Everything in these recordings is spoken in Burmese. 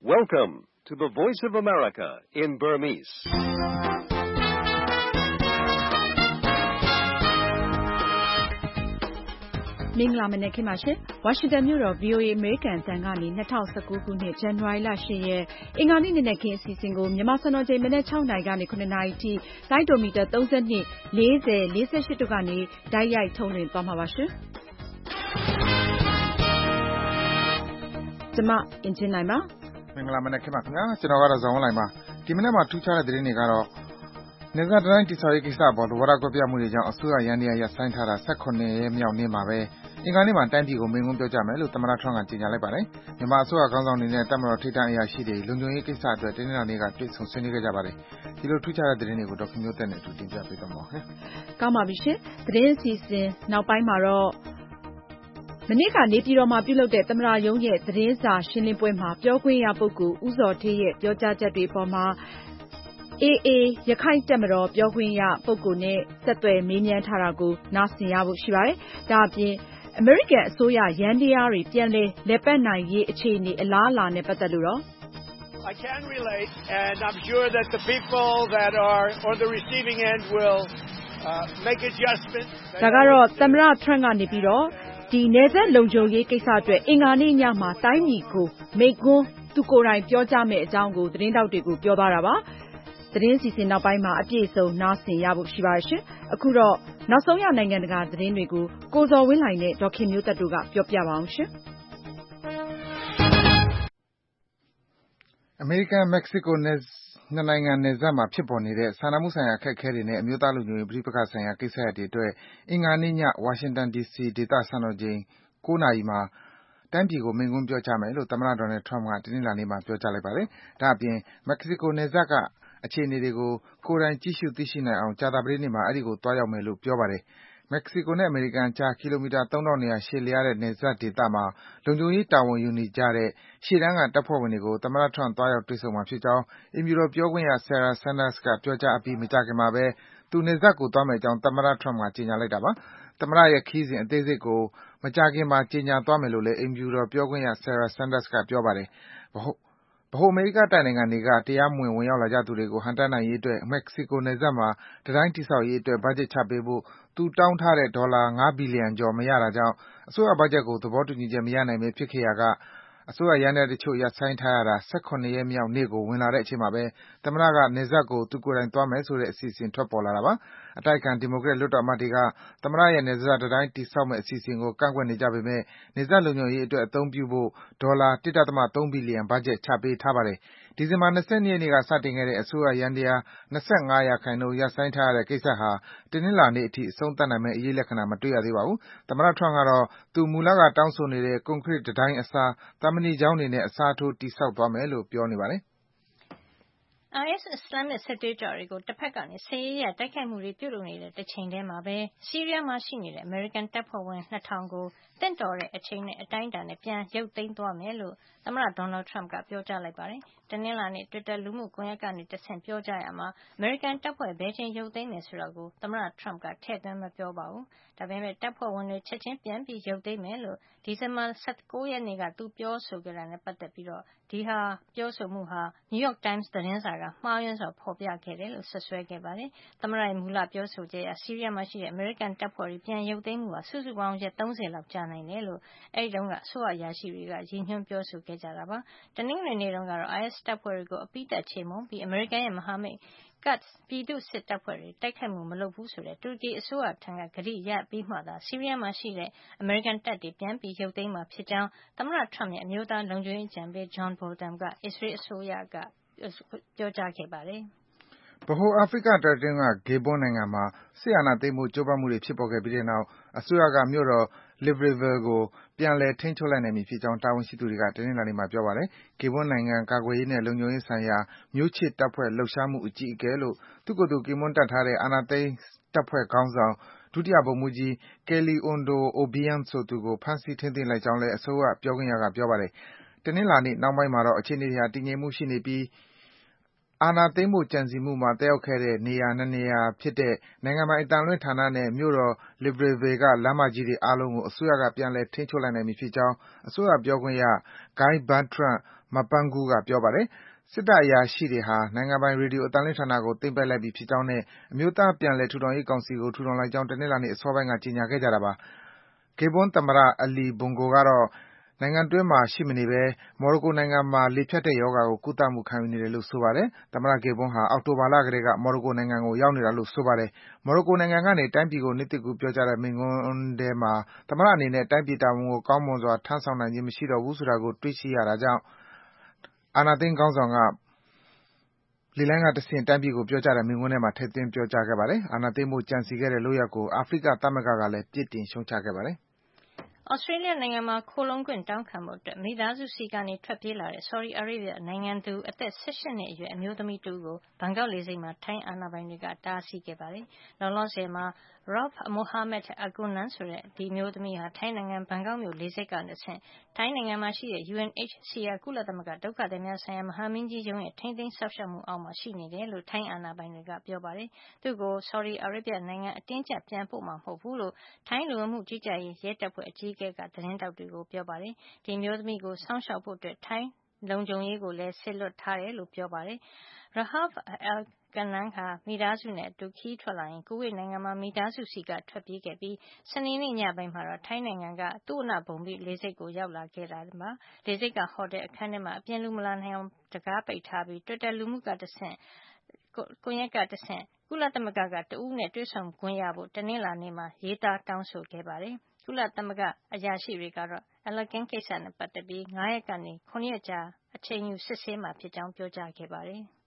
Welcome to the Voice of America in Burmese. ။မင်္ဂလာမနက်ခင်းပါရှင်။ ဝါရှင်တန်မြို့တော် VOA အမေရိကန်အသံကနေ2019ခုနှစ် ဇန်နဝါရီလ 8 ရက်အင်္ဂါနေ့နံနက်ခင်းအစီအစဉ်ကိုမြန်မာစံတော်ချိန်မနက်6နာရီကနေ9နာရီအထိလိုင်းဒိုမီတာ32 40 48တို့ကနေတိုက်ရိုက်ထုတ်လွှင့်သွားမှာပါရှင်။ကျွန်မအင်ဂျင်နိုင်ပါမင်္ဂလာမနက်ခင်းပါခင်ဗျာကျွန်တော်ကတော့ဇောင်းဝင်းလိုင်ပါဒီမနက်မှာထူးခြားတဲ့သတင်းတွေကတော့နေဇာတတိုင်းတိဆောက်ရေးကိစ္စပေါ်သဘောထားကွဲပြားမှုတွေကြောင့်အစိုးရရန်တရားရပ်ဆိုင်းထားတာ18ရက်မြောက်နေ့မှာပဲအင်္ဂါနေ့မှာတိုင်းပြည်ကိုမိန့်ခွန်းပြောကြမယ်လို့သမ္မတထရမ့်ကကြေညာလိုက်ပါတယ်မြန်မာအစိုးရခေါင်းဆောင်တွေနဲ့တပ်မတော်ထိပ်တန်းအရာရှိတွေလုံခြုံရေးကိစ္စအတွက်တင်းနှံနေ့ကတွေ့ဆုံဆွေးနွေးခဲ့ကြပါတယ်ဒီလိုထူးခြားတဲ့သတင်းတွေကိုဒေါက်ခင်မျိုးသက်နဲ့အတူတင်ပြပေးသွားမှာပါခင်ဗျကောင်းပါပြီရှင်သတင်းအစီအစဉ်နောက်ပိုင်းမှာတော့မနေ့ကနေပြည်တော်မှာပြုလုပ်တဲ့သမ္မတရုံးရဲ့သတင်းစာရှင်းလင်းပွဲမှာပြောခွင့်ရပုဂ္ဂိုလ်ဦးဇော်ဌေးရဲ့ပြောကြားချက်တွေပေါ်မှာAA ရခိုင်တပ်မတော်ပြောခွင့်ရပုဂ္ဂိုလ်နဲ့ဆက်သွယ်မေးမြန်းထားတာကိုနားဆင်ရဖို့ရှိပါတယ်။ဒါအပြင်အမေရိကန်အစိုးရရန်တရားတွေပြန်လည်ပတ်နိုင်ရေးအခြေအနေအလားအလာနဲ့ပတ်သက်လို့တော့ I can relate and I'm sure that the people that are on the receiving end will make adjustments. ဒါကတော့သမ္မတထရမ့်ကနေပြီးတော့ဒီနယ်စပ်လုံခြုံရေးကိစ္စအတွက်အင်္ဂါနေ့ညမှာတိုင်းပြည်ကိုမိန့်ခွန်းသူကိုယ်တိုင်ပြောကြားမယ့်အကြောင်းကိုသတင်းတောက်တွေကိုပြောသွားတာပါသတင်းစီစဉ်နောက်ပိုင်းမှာအပြည့်အစုံနားဆင်ရဖို့ရှိပါရှင်အခုတော့နောက်ဆုံးရနိုင်ငံတကာသတင်းတွေကိုကိုဇော်ဝင်းလှိုင်နဲ့ဒေါက်ခင်မျိုးသက်တို့ကပြောပြပါအောင်ရှင်အမေရိကန်-မက္ကဆီကိုနှစ်နိုင်ငံနယ်စပ်မှာဖြစ်ပေါ်နေတဲ့စာနာမှုဆိုင်ရာအခက်အခဲတွေနဲ့အမျိုးသားလုံခြုံရေးပဋိပက္ခဆိုင်ရာကိစ္စရပ်တွေအတွက်အင်္ဂါနေ့ညဝါရှင်တန်ဒီစီဒေသစံတော်ချိန်9နာရီမှာတိုင်းပြည်ကိုမိန့်ခွန်းပြောကြားမယ်လို့သမ္မတဒေါ်နယ်ထရမ့်ကတနင်္လာနေ့မှာပြောကြားလိုက်ပါတယ်။ဒါ့အပြင်မက္ကဆီကိုနယ်စပ်ကအခြေအနေတွေကိုကိုယ်တိုင်ကြည့်ရှုသိရှိနိုင်အောင်ကြာသပတေးနေ့မှာအဲဒီကိုသွားရောက်မယ်လို့ပြောပါတယ်။မက္ကဆီကိုနဲ့အမေရိကန်အကြားကီလိုမီတာ3200ရှည်လျားတဲ့နယ်စပ်ဒေသမှာလုံခြုံရေးတာဝန်ယူနေကြတဲ့ရှေ့တန်းကတပ်ဖွဲ့ဝင်တွေကိုသမ္မတထရမ့်သွားရောက်တွေ့ဆုံမှာဖြစ်ကြောင်းအိမ်ဖြူတော်ပြောခွင့်ရ Sarah Sanders ကပြောကြားအပြီးမကြာခင်မှာပဲသူနယ်စပ်ကိုသွားမယ့်အကြောင်းသမ္မတထရမ့်ကကြေညာလိုက်တာပါ။သမ္မတရဲ့ခရီးစဉ်အသေးစိတ်ကိုမကြာခင်မှာကြေညာသွားမယ်လို့လည်းအိမ်ဖြူတော်ပြောခွင့်ရ Sarah Sanders ကပြောပါတယ်။ဗဟိုအမေရိကတိုက်နိုင်ငံတွေကတရားမဝင်ဝင်ရောက်လာကြသူတွေကိုဟန့်တားနိုင်ရေးအတွက်မက္ကဆီကိုနယ်စပ်မှာတံတိုင်းတည်ဆောက်ရေးအတွက်ဘတ်ဂျက်ချပေးဖို့သူတောင်းထားတဲ့ဒေါ်လာ5ဘီလီယံကျော်မရတာကြောင့်အစိုးရဘတ်ဂျက်ကိုသဘောတူညီချက်မရနိုင်ဘဲဖြစ်ခဲ့ရာကအစိုးရယန္တရားတချို့ရပ်ဆိုင်းထားရတာ18ရက်မြောက်နေ့ကိုဝင်လာတဲ့အချိန်မှာပဲသမ္မတကနယ်စပ်ကိုသူကိုယ်တိုင်သွားမယ်ဆိုတဲ့အစီအစဉ်ထွက်ပေါ်လာတာပါ။အတိုက်အခံဒီမိုကရက်လွှတ်တော်အမတ်တွေကသမ္မတရဲ့နယ်စပ်တံတိုင်းတည်ဆောက်မယ့်အစီအစဉ်ကိုကန့်ကွက်နေကြပေမဲ့နယ်စပ်လုံခြုံရေးအတွက်အသုံးပြုဖို့ဒေါ်လာ1.3ဘီလီယံဘတ်ဂျက်ချပေးထားပါတယ်။ဒီဇင်ဘာ22ရက်နေ့ကစတင်ခဲ့တဲ့အစိုးရယန္တရား25%ရပ်ဆိုင်းထားရတဲ့ကိစ္စဟာတနင်္လာနေ့အထိအဆုံးသတ်နိုင်မယ့်အရိပ်လက္ခဏာမတွေ့ရသေးပါဘူး။သမ္မတထရမ့်ကတော့သူမူလကတောင်းဆိုနေတဲ့ကွန်ကရစ်တံတိုင်းအစားသံမဏိချောင်းတွေနဲ့အစားထိုးတည်ဆောက်သွားမယ်လို့ပြောနေပါတယ်။ IS အစ္စလာမ်စစ်သွေးကြွတွေကိုတစ်ဖက်ကနေစစ်ရေးအရတိုက်ခိုက်မှုတွေပြုလုပ်နေတဲ့တစ်ချိန်တည်းမှာပဲဆီးရီးယားမှာရှိနေတဲ့အမေရိကန်တပ်ဖွဲ့ဝင်2000ကိုတင့်တော်တဲ့အချိန်နဲ့အတိုင်းအတာနဲ့ပြန်ရုပ်သိမ်းသွားမယ်လို့သမ္မတဒေါ်နယ်ထရမ့်ကပြောကြားလိုက်ပါတယ်။တနင်္လာနေ့ Twitter လူမှုကွန်ရက်ကနေတဆင့်ပြောကြားရမှာအမေရိကန်တပ်ဖွဲ့ဘယ်ချိန်ရုပ်သိမ်းမယ်ဆိုတာကိုသမ္မတထရမ့်ကထည့်သွင်းမပြောပါဘူး။ဒါပေမဲ့တပ်ဖွဲ့ဝင်တွေချက်ချင်းပြန်ပြီးရုပ်သိမ်းမယ်လို့ဒီဇင်ဘာ19ရက်နေ့ကသူပြောဆိုခဲ့တာနဲ့ပတ်သက်ပြီးဒီပြောဆိုမှုဟာ New York Times သတင်းစာကမှားယွင်းစွာဖော်ပြခဲ့တယ်လို့စွပ်စွဲခဲ့ပါတယ်။သမ္မတရဲ့မူလပြောဆိုချက်အရဆီးရီးယားမှာရှိတဲ့အမေရိကန်တပ်ဖွဲ့တွေပြန်ရုပ်သိမ်းမှုဟာစုစုပေါင်းရက်30လောက်ကြာနိုင်တယ်လို့အဲဒီတုန်းကအစိုးရအရာရှိတွေကရည်ညွှန်းပြောဆိုခဲ့ကြတာပါ။တနင်္ဂနွေနေ့တုန်းကတော့ IS တပ်ဖွဲ့တွေကိုအပြီးသတ်ချေမှုန်းပြီးအမေရိကန်ရဲ့မဟာမိတ်Quds ပြည်သူ့စစ်တပ်ဖွဲ့တွေတိုက်ခိုက်မှုမလုပ်ဘူးဆိုတဲ့တူရကီအစိုးရထံကကတိရပြီးမှသာဆီးရီးယားမှာရှိတဲ့အမေရိကန်တပ်တွေပြန်ပြီးရုပ်သိမ်းမှာဖြစ်ကြောင်းသမ္မတထရမ့်ရဲ့အမျိုးသားလုံခြုံရေးအကြံပေး John Bolton ကအစ္စရေးအစိုးရကပြောကြားခဲ့ပါတယ်။ဗဟိုအာဖရိကတိုက်တွင်းကဂေဘွန်းနိုင်ငံမှာစစ်အာဏာသိမ်းဖို့ကြိုးပမ်းမှုတွေဖြစ်ပေါ်ခဲ့ပြီးတဲ့နောက်အစိုးရကမြို့တော် Libreville ကိုပြန်လည်ထိန်းချုပ်လိုက်နိုင်ပြီဖြစ်ကြောင်းတာဝန်ရှိသူတွေကတနင်္လာနေ့မှာပြောပါတယ်။ဂေဘွန်းနိုင်ငံကာကွယ်ရေးနဲ့လုံခြုံရေးဆိုင်ရာမျိုးချစ်တပ်ဖွဲ့လှုပ်ရှားမှုအကြီးအကဲလို့သူ့ကိုယ်သူကင်မွန်းတပ်ထားတဲ့အာဏာသိမ်းတပ်ဖွဲ့ခေါင်းဆောင်ဒုတိယဗိုလ်မှူးကြီး Kelly Ondoo Obiang ဆိုသူကိုဖမ်းဆီးထိန်းသိမ်းလိုက်ကြောင်းလည်းအစိုးရပြောခွင့်ရကပြောပါတယ်။တနင်္လာနေ့နှောင်းပိုင်းမှာတော့အခြေအနေတွေဟာတည်ငြိမ်မှုရှိနေပြီးအာဏာသိမ်းဖို့ကြံစည်မှုမှာသက်ရောက်ခဲ့တဲ့နေရာ2နေရာဖြစ်တဲ့နိုင်ငံပိုင်အသံလွှင့်ဌာနနဲ့မြို့တော် Libreville ကလမ်းမကြီးတွေအားလုံးကိုအစိုးရကပြန်လည်ထိန်းချုပ်လိုက်နိုင်ပြီဖြစ်ကြောင်းအစိုးရပြောခွင့်ရ Guy Bertrand Mapangu က ပြောပါတယ်။ စစ်တပ်အရာရှိတွေဟာ နိုင်ငံပိုင် ရေဒီယိုအသံလွှင့်ဌာနကို သိမ်းပိုက်လိုက်ပြီဖြစ်ကြောင်းနဲ့ အမျိုးသားပြန်လည်ထူထောင်ရေးကောင်စီကို ထူထောင်လိုက်ကြောင်း တနင်္လာနေ့ အစောပိုင်းက ကြေညာခဲ့ကြတာပါ။ Gabon သမ္မတ Ali Bongo ကတော့ နိုင်ငံအတွင်းမှာ ရှိမနေဘဲ မော်ရိုကိုနိုင်ငံမှာ လေဖြတ်တဲ့ရောဂါကို ကုသမှု ခံယူနေတယ်လို့ ဆိုပါတယ်။ သမ္မတ Gabon ဟာ အောက်တိုဘာလကတည်းက မော်ရိုကိုနိုင်ငံကို ရောက်နေတာလို့ ဆိုပါတယ်။ မော်ရိုကိုနိုင်ငံကနေ တိုင်းပြည်ကို နှစ်သစ်ကူးပြောကြားတဲ့ မိန့်ခွန်းထဲမှာ သမ္မတအနေနဲ့ တိုင်းပြည်တာဝန်ကို ကောင်းမွန်စွာ ထမ်းဆောင်နိုင်ခြင်း မရှိတော့ဘူးဆိုတာကို တွေ့ရှိရတာကြောင့် အာဏာသိမ်းခေါင်းဆောင်က လေလှိုင်းကတဆင့် တိုင်းပြည်ကို ပြောကြားတဲ့ မိန့်ခွန်းထဲမှာ ထည့်သွင်း ပြောကြားခဲ့ပါတယ်။ အာဏာသိမ်းဖို့ ကြံစည်ခဲ့တဲ့ လုပ်ရပ်ကို အာဖရိကသမဂ္ဂကလည်း ပြစ်တင် ရှုတ်ချခဲ့ပါတယ်။ Australia နိုင်ငံမှာ ခိုလှုံခွင့်တောင်းခံဖို့ မိသားစုဆီက ထွက်ပြေးလာတဲ့ ဆော်ဒီအာရေဗျနိုင်ငံသူ အသက် ၁၈ နှစ်အရွယ် အမျိုးသမီးတဦးကို ဘန်ကောက်လေဆိပ်မှာ ထိုင်းအာဏာပိုင်တွေက တားဆီးခဲ့ပါတယ်။ လောလောဆယ်မှာ Rauf Mohamed Agunan ဆိုတဲ့ ဒီအမျိုးသမီးဟာ ထိုင်းနိုင်ငံ ဘန်ကောက်မြို့လေဆိပ်ကတဆင့် ထိုင်းနိုင်ငံမှာရှိတဲ့ UNHCR ကုလသမဂ္ဂ ဒုက္ခသည်များဆိုင်ရာ မဟာမင်းကြီးရုံးရဲ့ ထိန်းသိမ်းစောင့်ရှောက်မှုအောက်မှာ ရှိနေတယ်လို့ ထိုင်းအာဏာပိုင်တွေက ပြောပါတယ်။ သူ့ကို ဆော်ဒီအာရေဗျနိုင်ငံ အတင်းအကျပ် ပြန်ပို့မှာ မဟုတ်ဘူးလို့ ထိုင်းလူဝင်မှုကြီးကြပ်ရေး ရဲတပ်ဖွဲ့ အကြီးအကဲက သတင်းထောက်တွေကို ပြောပါတယ်။ ဒီအမျိုးသမီးကို စောင့်ရှောက်ဖို့ ထိုင်းလုံခြုံရေးကိုလည်း စေလွှတ်ထားတယ်လို့ ပြောပါတယ်။ Rauf Agunan ဟာ မိသားစုနဲ့အတူ ခရီးထွက်လာရင်း ကူဝိတ်နိုင်ငံမှာ မိသားစုဆီက ထွက်ပြေးခဲ့ပြီး စနေနေ့ညပိုင်းမှာတော့ ထိုင်းနိုင်ငံက Thoonan Bumipik လေဆိပ်ကို ရောက်လာခဲ့တာပါ။ လေဆိပ်က ဟိုတယ်အခန်းထဲမှာ အပြင်လူမလာနိုင်အောင် တံခါးပိတ်ထားပြီး Twitter လူမှုကွန်ယက်ကတဆင့် ကုလသမဂ္ဂက တဦးနဲ့ တွေ့ဆုံခွင့်ရဖို့ တနင်္လာနေ့မှာ ရေးသား တောင်းဆိုခဲ့ပါတယ်။ ကုလသမဂ္ဂအရာရှိတွေကတော့ Agunan ကိစ္စနဲ့ ပတ်သက်ပြီး ၅ ရက်ကနေ ၇ ရက်ကြာ အချိန်ယူ စစ်ဆေးမှာဖြစ်ကြောင်း ပြောကြားခဲ့ပါတယ်။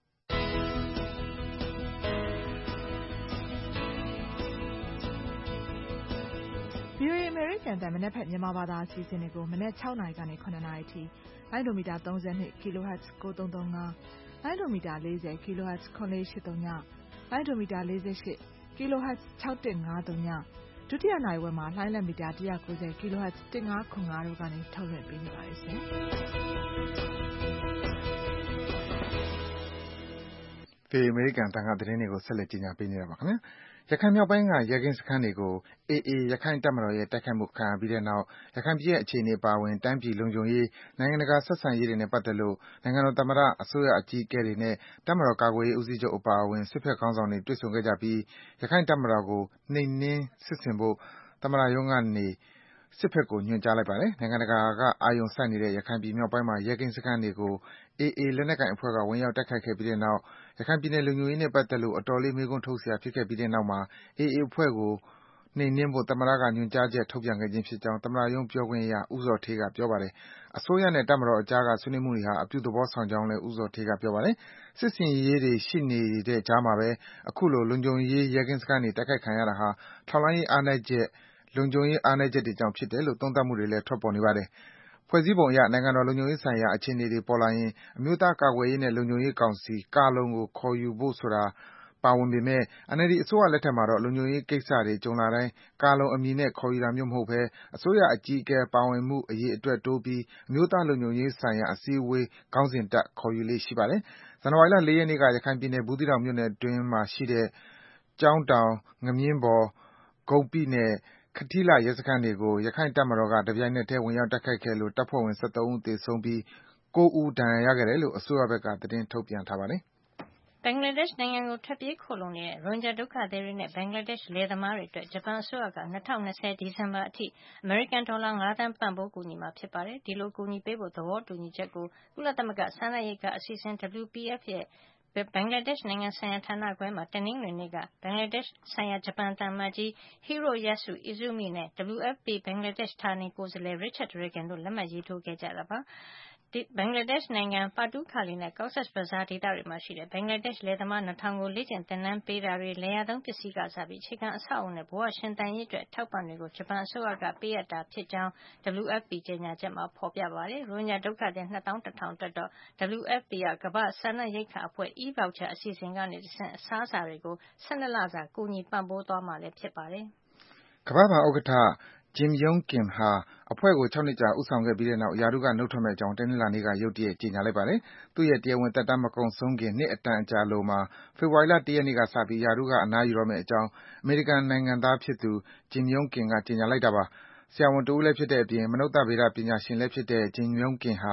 VOA အမေရိကန်အသံ မနက်ဖြန် မြန်မာဘာသာအစီအစဉ်တွေကို မနက် ၆ နာရီကနေ ၇ နာရီအထိ လိုင်းဒိုမီတာ 32 kHz 9335 လိုင်းဒိုမီတာ 40 kHz 7830 လိုင်းဒိုမီတာ 48 kHz 6150 ဒုတိယနာရီဝက်မှာ လှိုင်းလက်မီတာ 190 kHz 1505 တို့ကနေ ထုတ်လွှင့်ပေးနေပါတယ်ရှင်။ VOA အမေရိကန်အသံက သတင်းတွေကို ဆက်လက် တင်ပြပေးနေပါတယ်။ ရခိုင်မြောက်ပိုင်းက ရဲကင်းစခန်းတွေကို AA ရခိုင့်တပ်မတော်ရဲ့ တိုက်ခိုက်မှု ခံရပြီးတဲ့နောက် ရခိုင်ပြည်ရဲ့အခြေအနေအပါအဝင် တိုင်းပြည်လုံခြုံရေး၊ နိုင်ငံတကာ ဆက်ဆံရေးတွေနဲ့ပတ်သက်လို့ နိုင်ငံတော်သမ္မတ၊ အစိုးရအကြီးအကဲတွေနဲ့ တပ်မတော်ကာကွယ်ရေးဦးစီးချုပ်အပါအဝင် စစ်ဘက်ခေါင်းဆောင်တွေ တွေ့ဆုံခဲ့ကြပြီး ရခိုင့်တပ်မတော်ကို နှိမ်နင်း စစ်ဆင်ဖို့ သမ္မတရုံးကနေ စစ်ဘက်ကို ညွန်ကြားလိုက်ပါတယ်။ နိုင်ငံတကာက အာရုံစိုက်နေတဲ့ ရခိုင်ပြည်မြောက်ပိုင်းမှာ ရဲကင်းစခန်းတွေကို AA လက်နက်ကိုင်အဖွဲ့က ဝင်ရောက် တိုက်ခိုက်ခဲ့ပြီးတဲ့နောက် ရခိုင်ပြည်နယ်လုံခြုံရေးနဲ့ပတ်သက်လို့ အတော်လေး မေးခွန်းထုတ်စရာ ဖြစ်ခဲ့ပြီးတဲ့နောက်မှာ AA အဖွဲ့ကို နှိမ်နင်းဖို့ သမ္မတက ညွန်ကြားချက် ထုတ်ပြန်ခဲ့ခြင်းဖြစ်ကြောင်း သမ္မတရုံးပြောခွင့်ရ ဦးဇော်ဌေးက ပြောပါတယ်။ အစိုးရနဲ့ တပ်မတော်အကြားက ဆွေးနွေးမှုတွေဟာ အပြုသဘောဆောင်ကြောင်းလည်း ဦးဇော်ဌေးက ပြောပါတယ်။ စစ်ဆင်ရေးတွေ ရှိနေတဲ့ကြားမှာပဲ အခုလို လုံခြုံရေး ရဲကင်းစခန်းတွေ တိုက်ခိုက်ခံရတာဟာ ထောက်လှမ်းရေးအားနည်းချက်၊ လုံခြုံရေးအားနည်းချက်တွေကြောင့် ဖြစ်တယ်လို့ သုံးသပ်မှုတွေလည်း ထွက်ပေါ်နေပါတယ်။ ဖွဲ့စည်းပုံအရ နိုင်ငံတော်လုံခြုံရေးဆိုင်ရာ အခြေအနေတွေ ပေါ်လာရင် အမျိုးသားကာကွယ်ရေးနဲ့ လုံခြုံရေးကောင်စီ ကို ခေါ်ယူဖို့ဆိုတာ ပါဝင်ပေမယ့် NLD အစိုးရလက်ထက်မှာတော့ လုံခြုံရေးကိစ္စတွေ ကြုံလာတိုင်း ကာလုံအမည်နဲ့ ခေါ်ယူတာမျိုးမဟုတ်ဘဲ အစိုးရအကြီးအကဲ ပါဝင်မှု အရေအတွက်တိုးပြီး အမျိုးသားလုံခြုံရေးဆိုင်ရာ အစည်းအဝေး ခေါင်းစဉ်တပ် ခေါ်ယူလေ့ရှိပါတယ်။ ဇန်နဝါရီလ ၄ ရက်နေ့က ရခိုင်ပြည်နယ် ဘူးသီးတောင်မြို့နယ်အတွင်းမှာရှိတဲ့ ကျောင်းတောင်၊ ငမြင်းဘော်၊ ဂုပ္ပိနဲ့ ကထီးလှ ရဲစခန်းတွေကို ရခိုင့်တပ်မတော်က တပြိုင်နက်တည်း ဝင်ရောက်တိုက်ခိုက်ခဲ့လို့ တပ်ဖွဲ့ဝင် ၁၃ ဦး သေဆုံးပြီး ၉ ဦး ဒဏ်ရာရခဲ့တယ်လို့ အစိုးရဘက်က သတင်းထုတ်ပြန်ထားပါတယ်။ဘင်္ဂလားဒေ့ရှ်နိုင်ငံကို ထွက်ပြေးခိုလှုံနေတဲ့ ရိုဟင်ဂျာဒုက္ခသည်တွေနဲ့ ဘင်္ဂလားဒေ့ရှ် လယ်သမားတွေအတွက် ဂျပန်အစိုးရက ၂၀၂၀ ဒီဇင်ဘာအထိ အမေရိကန်ဒေါ်လာ ၅ သန်း ပံ့ပိုးကူညီမှာ ဖြစ်ပါတယ်။ ဒီလို အကူညီပေးဖို့ သဘောတူညီချက်ကို ကုလသမဂ္ဂ စားနပ်ရိက္ခာအစီအစဉ် WFP ရဲ့ ဘင်္ဂလားဒေ့ရှ်နိုင်ငံဆိုင်ရာဌာနခွဲမှာ တနင်္ဂနွေနေ့က ဘင်္ဂလားဒေ့ရှ်ဆိုင်ရာ ဂျပန်သံအမတ်ကြီး Hiroyasu Izumi နဲ့ WFP ဘင်္ဂလားဒေ့ရှ် ဌာနေကိုယ်စားလှယ် Richard Regan တို့ လက်မှတ်ရေးထိုးခဲ့ကြတာပါ။ ဘင်္ဂလားဒေ့ရှ်နိုင်ငံ Patukhali နဲ့ Cox's Bazar ဒေသတွေမှာရှိတဲ့ ဘင်္ဂလားဒေ့ရှ် လယ်သမား ၂,၀၀၀ ကို လေ့ကျင့်သင်တန်းပေးတာတွေ၊ လယ်ယာသုံးပစ္စည်းကစပြီး အခြေခံအဆောက်အအုံနဲ့ ဘဝရှင်သန်ရေးအတွက် အထောက်အပံ့တွေကို ဂျပန်အစိုးရက ပေးအပ်တာဖြစ်ကြောင်း WFP ကြေညာချက်မှာ ဖော်ပြထားပါတယ်။ ရိုဟင်ဂျာဒုက္ခသည် ၂၁,၀၀၀ အတွက်တော့ WFP က ကမ္ဘာ့စားနပ်ရိက္ခာအဖွဲ့ e-voucher အစီအစဉ်ကနေတဆင့် အစားအစာတွေကို ၁၂ လစာ ကူညီပံ့ပိုးသွားမှာ ဖြစ်ပါတယ်။ကမ္ဘာ့ဘဏ်ဥက္ကဋ္ဌ Jim Yong Kim ဟာ အဖွဲ့ကို ၆ နှစ်ကြာ ဦးဆောင်ခဲ့ပြီးတဲ့နောက် ရာထူးက နုတ်ထွက်မယ့်အကြောင်း တနင်္လာနေ့က ရုတ်တရက် ကြေညာလိုက်ပါတယ်။ သူ့ရဲ့ တရားဝင်သက်တမ်း မကုန်ဆုံးခင် နှစ်အတန်ကြာအလိုမှာ ဖေဖော်ဝါရီလ ၁ ရက်နေ့ကစပြီး ရာထူးက အနားယူတော့မယ့်အကြောင်း အမေရိကန်နိုင်ငံသားဖြစ်သူ Jim Yong Kim က ကြေညာလိုက်တာပါ။ ဆရာဝန်တဦးလည်းဖြစ်တဲ့အပြင် မနုဿဗေဒပညာရှင်လည်းဖြစ်တဲ့ Jim Yong Kim ဟာ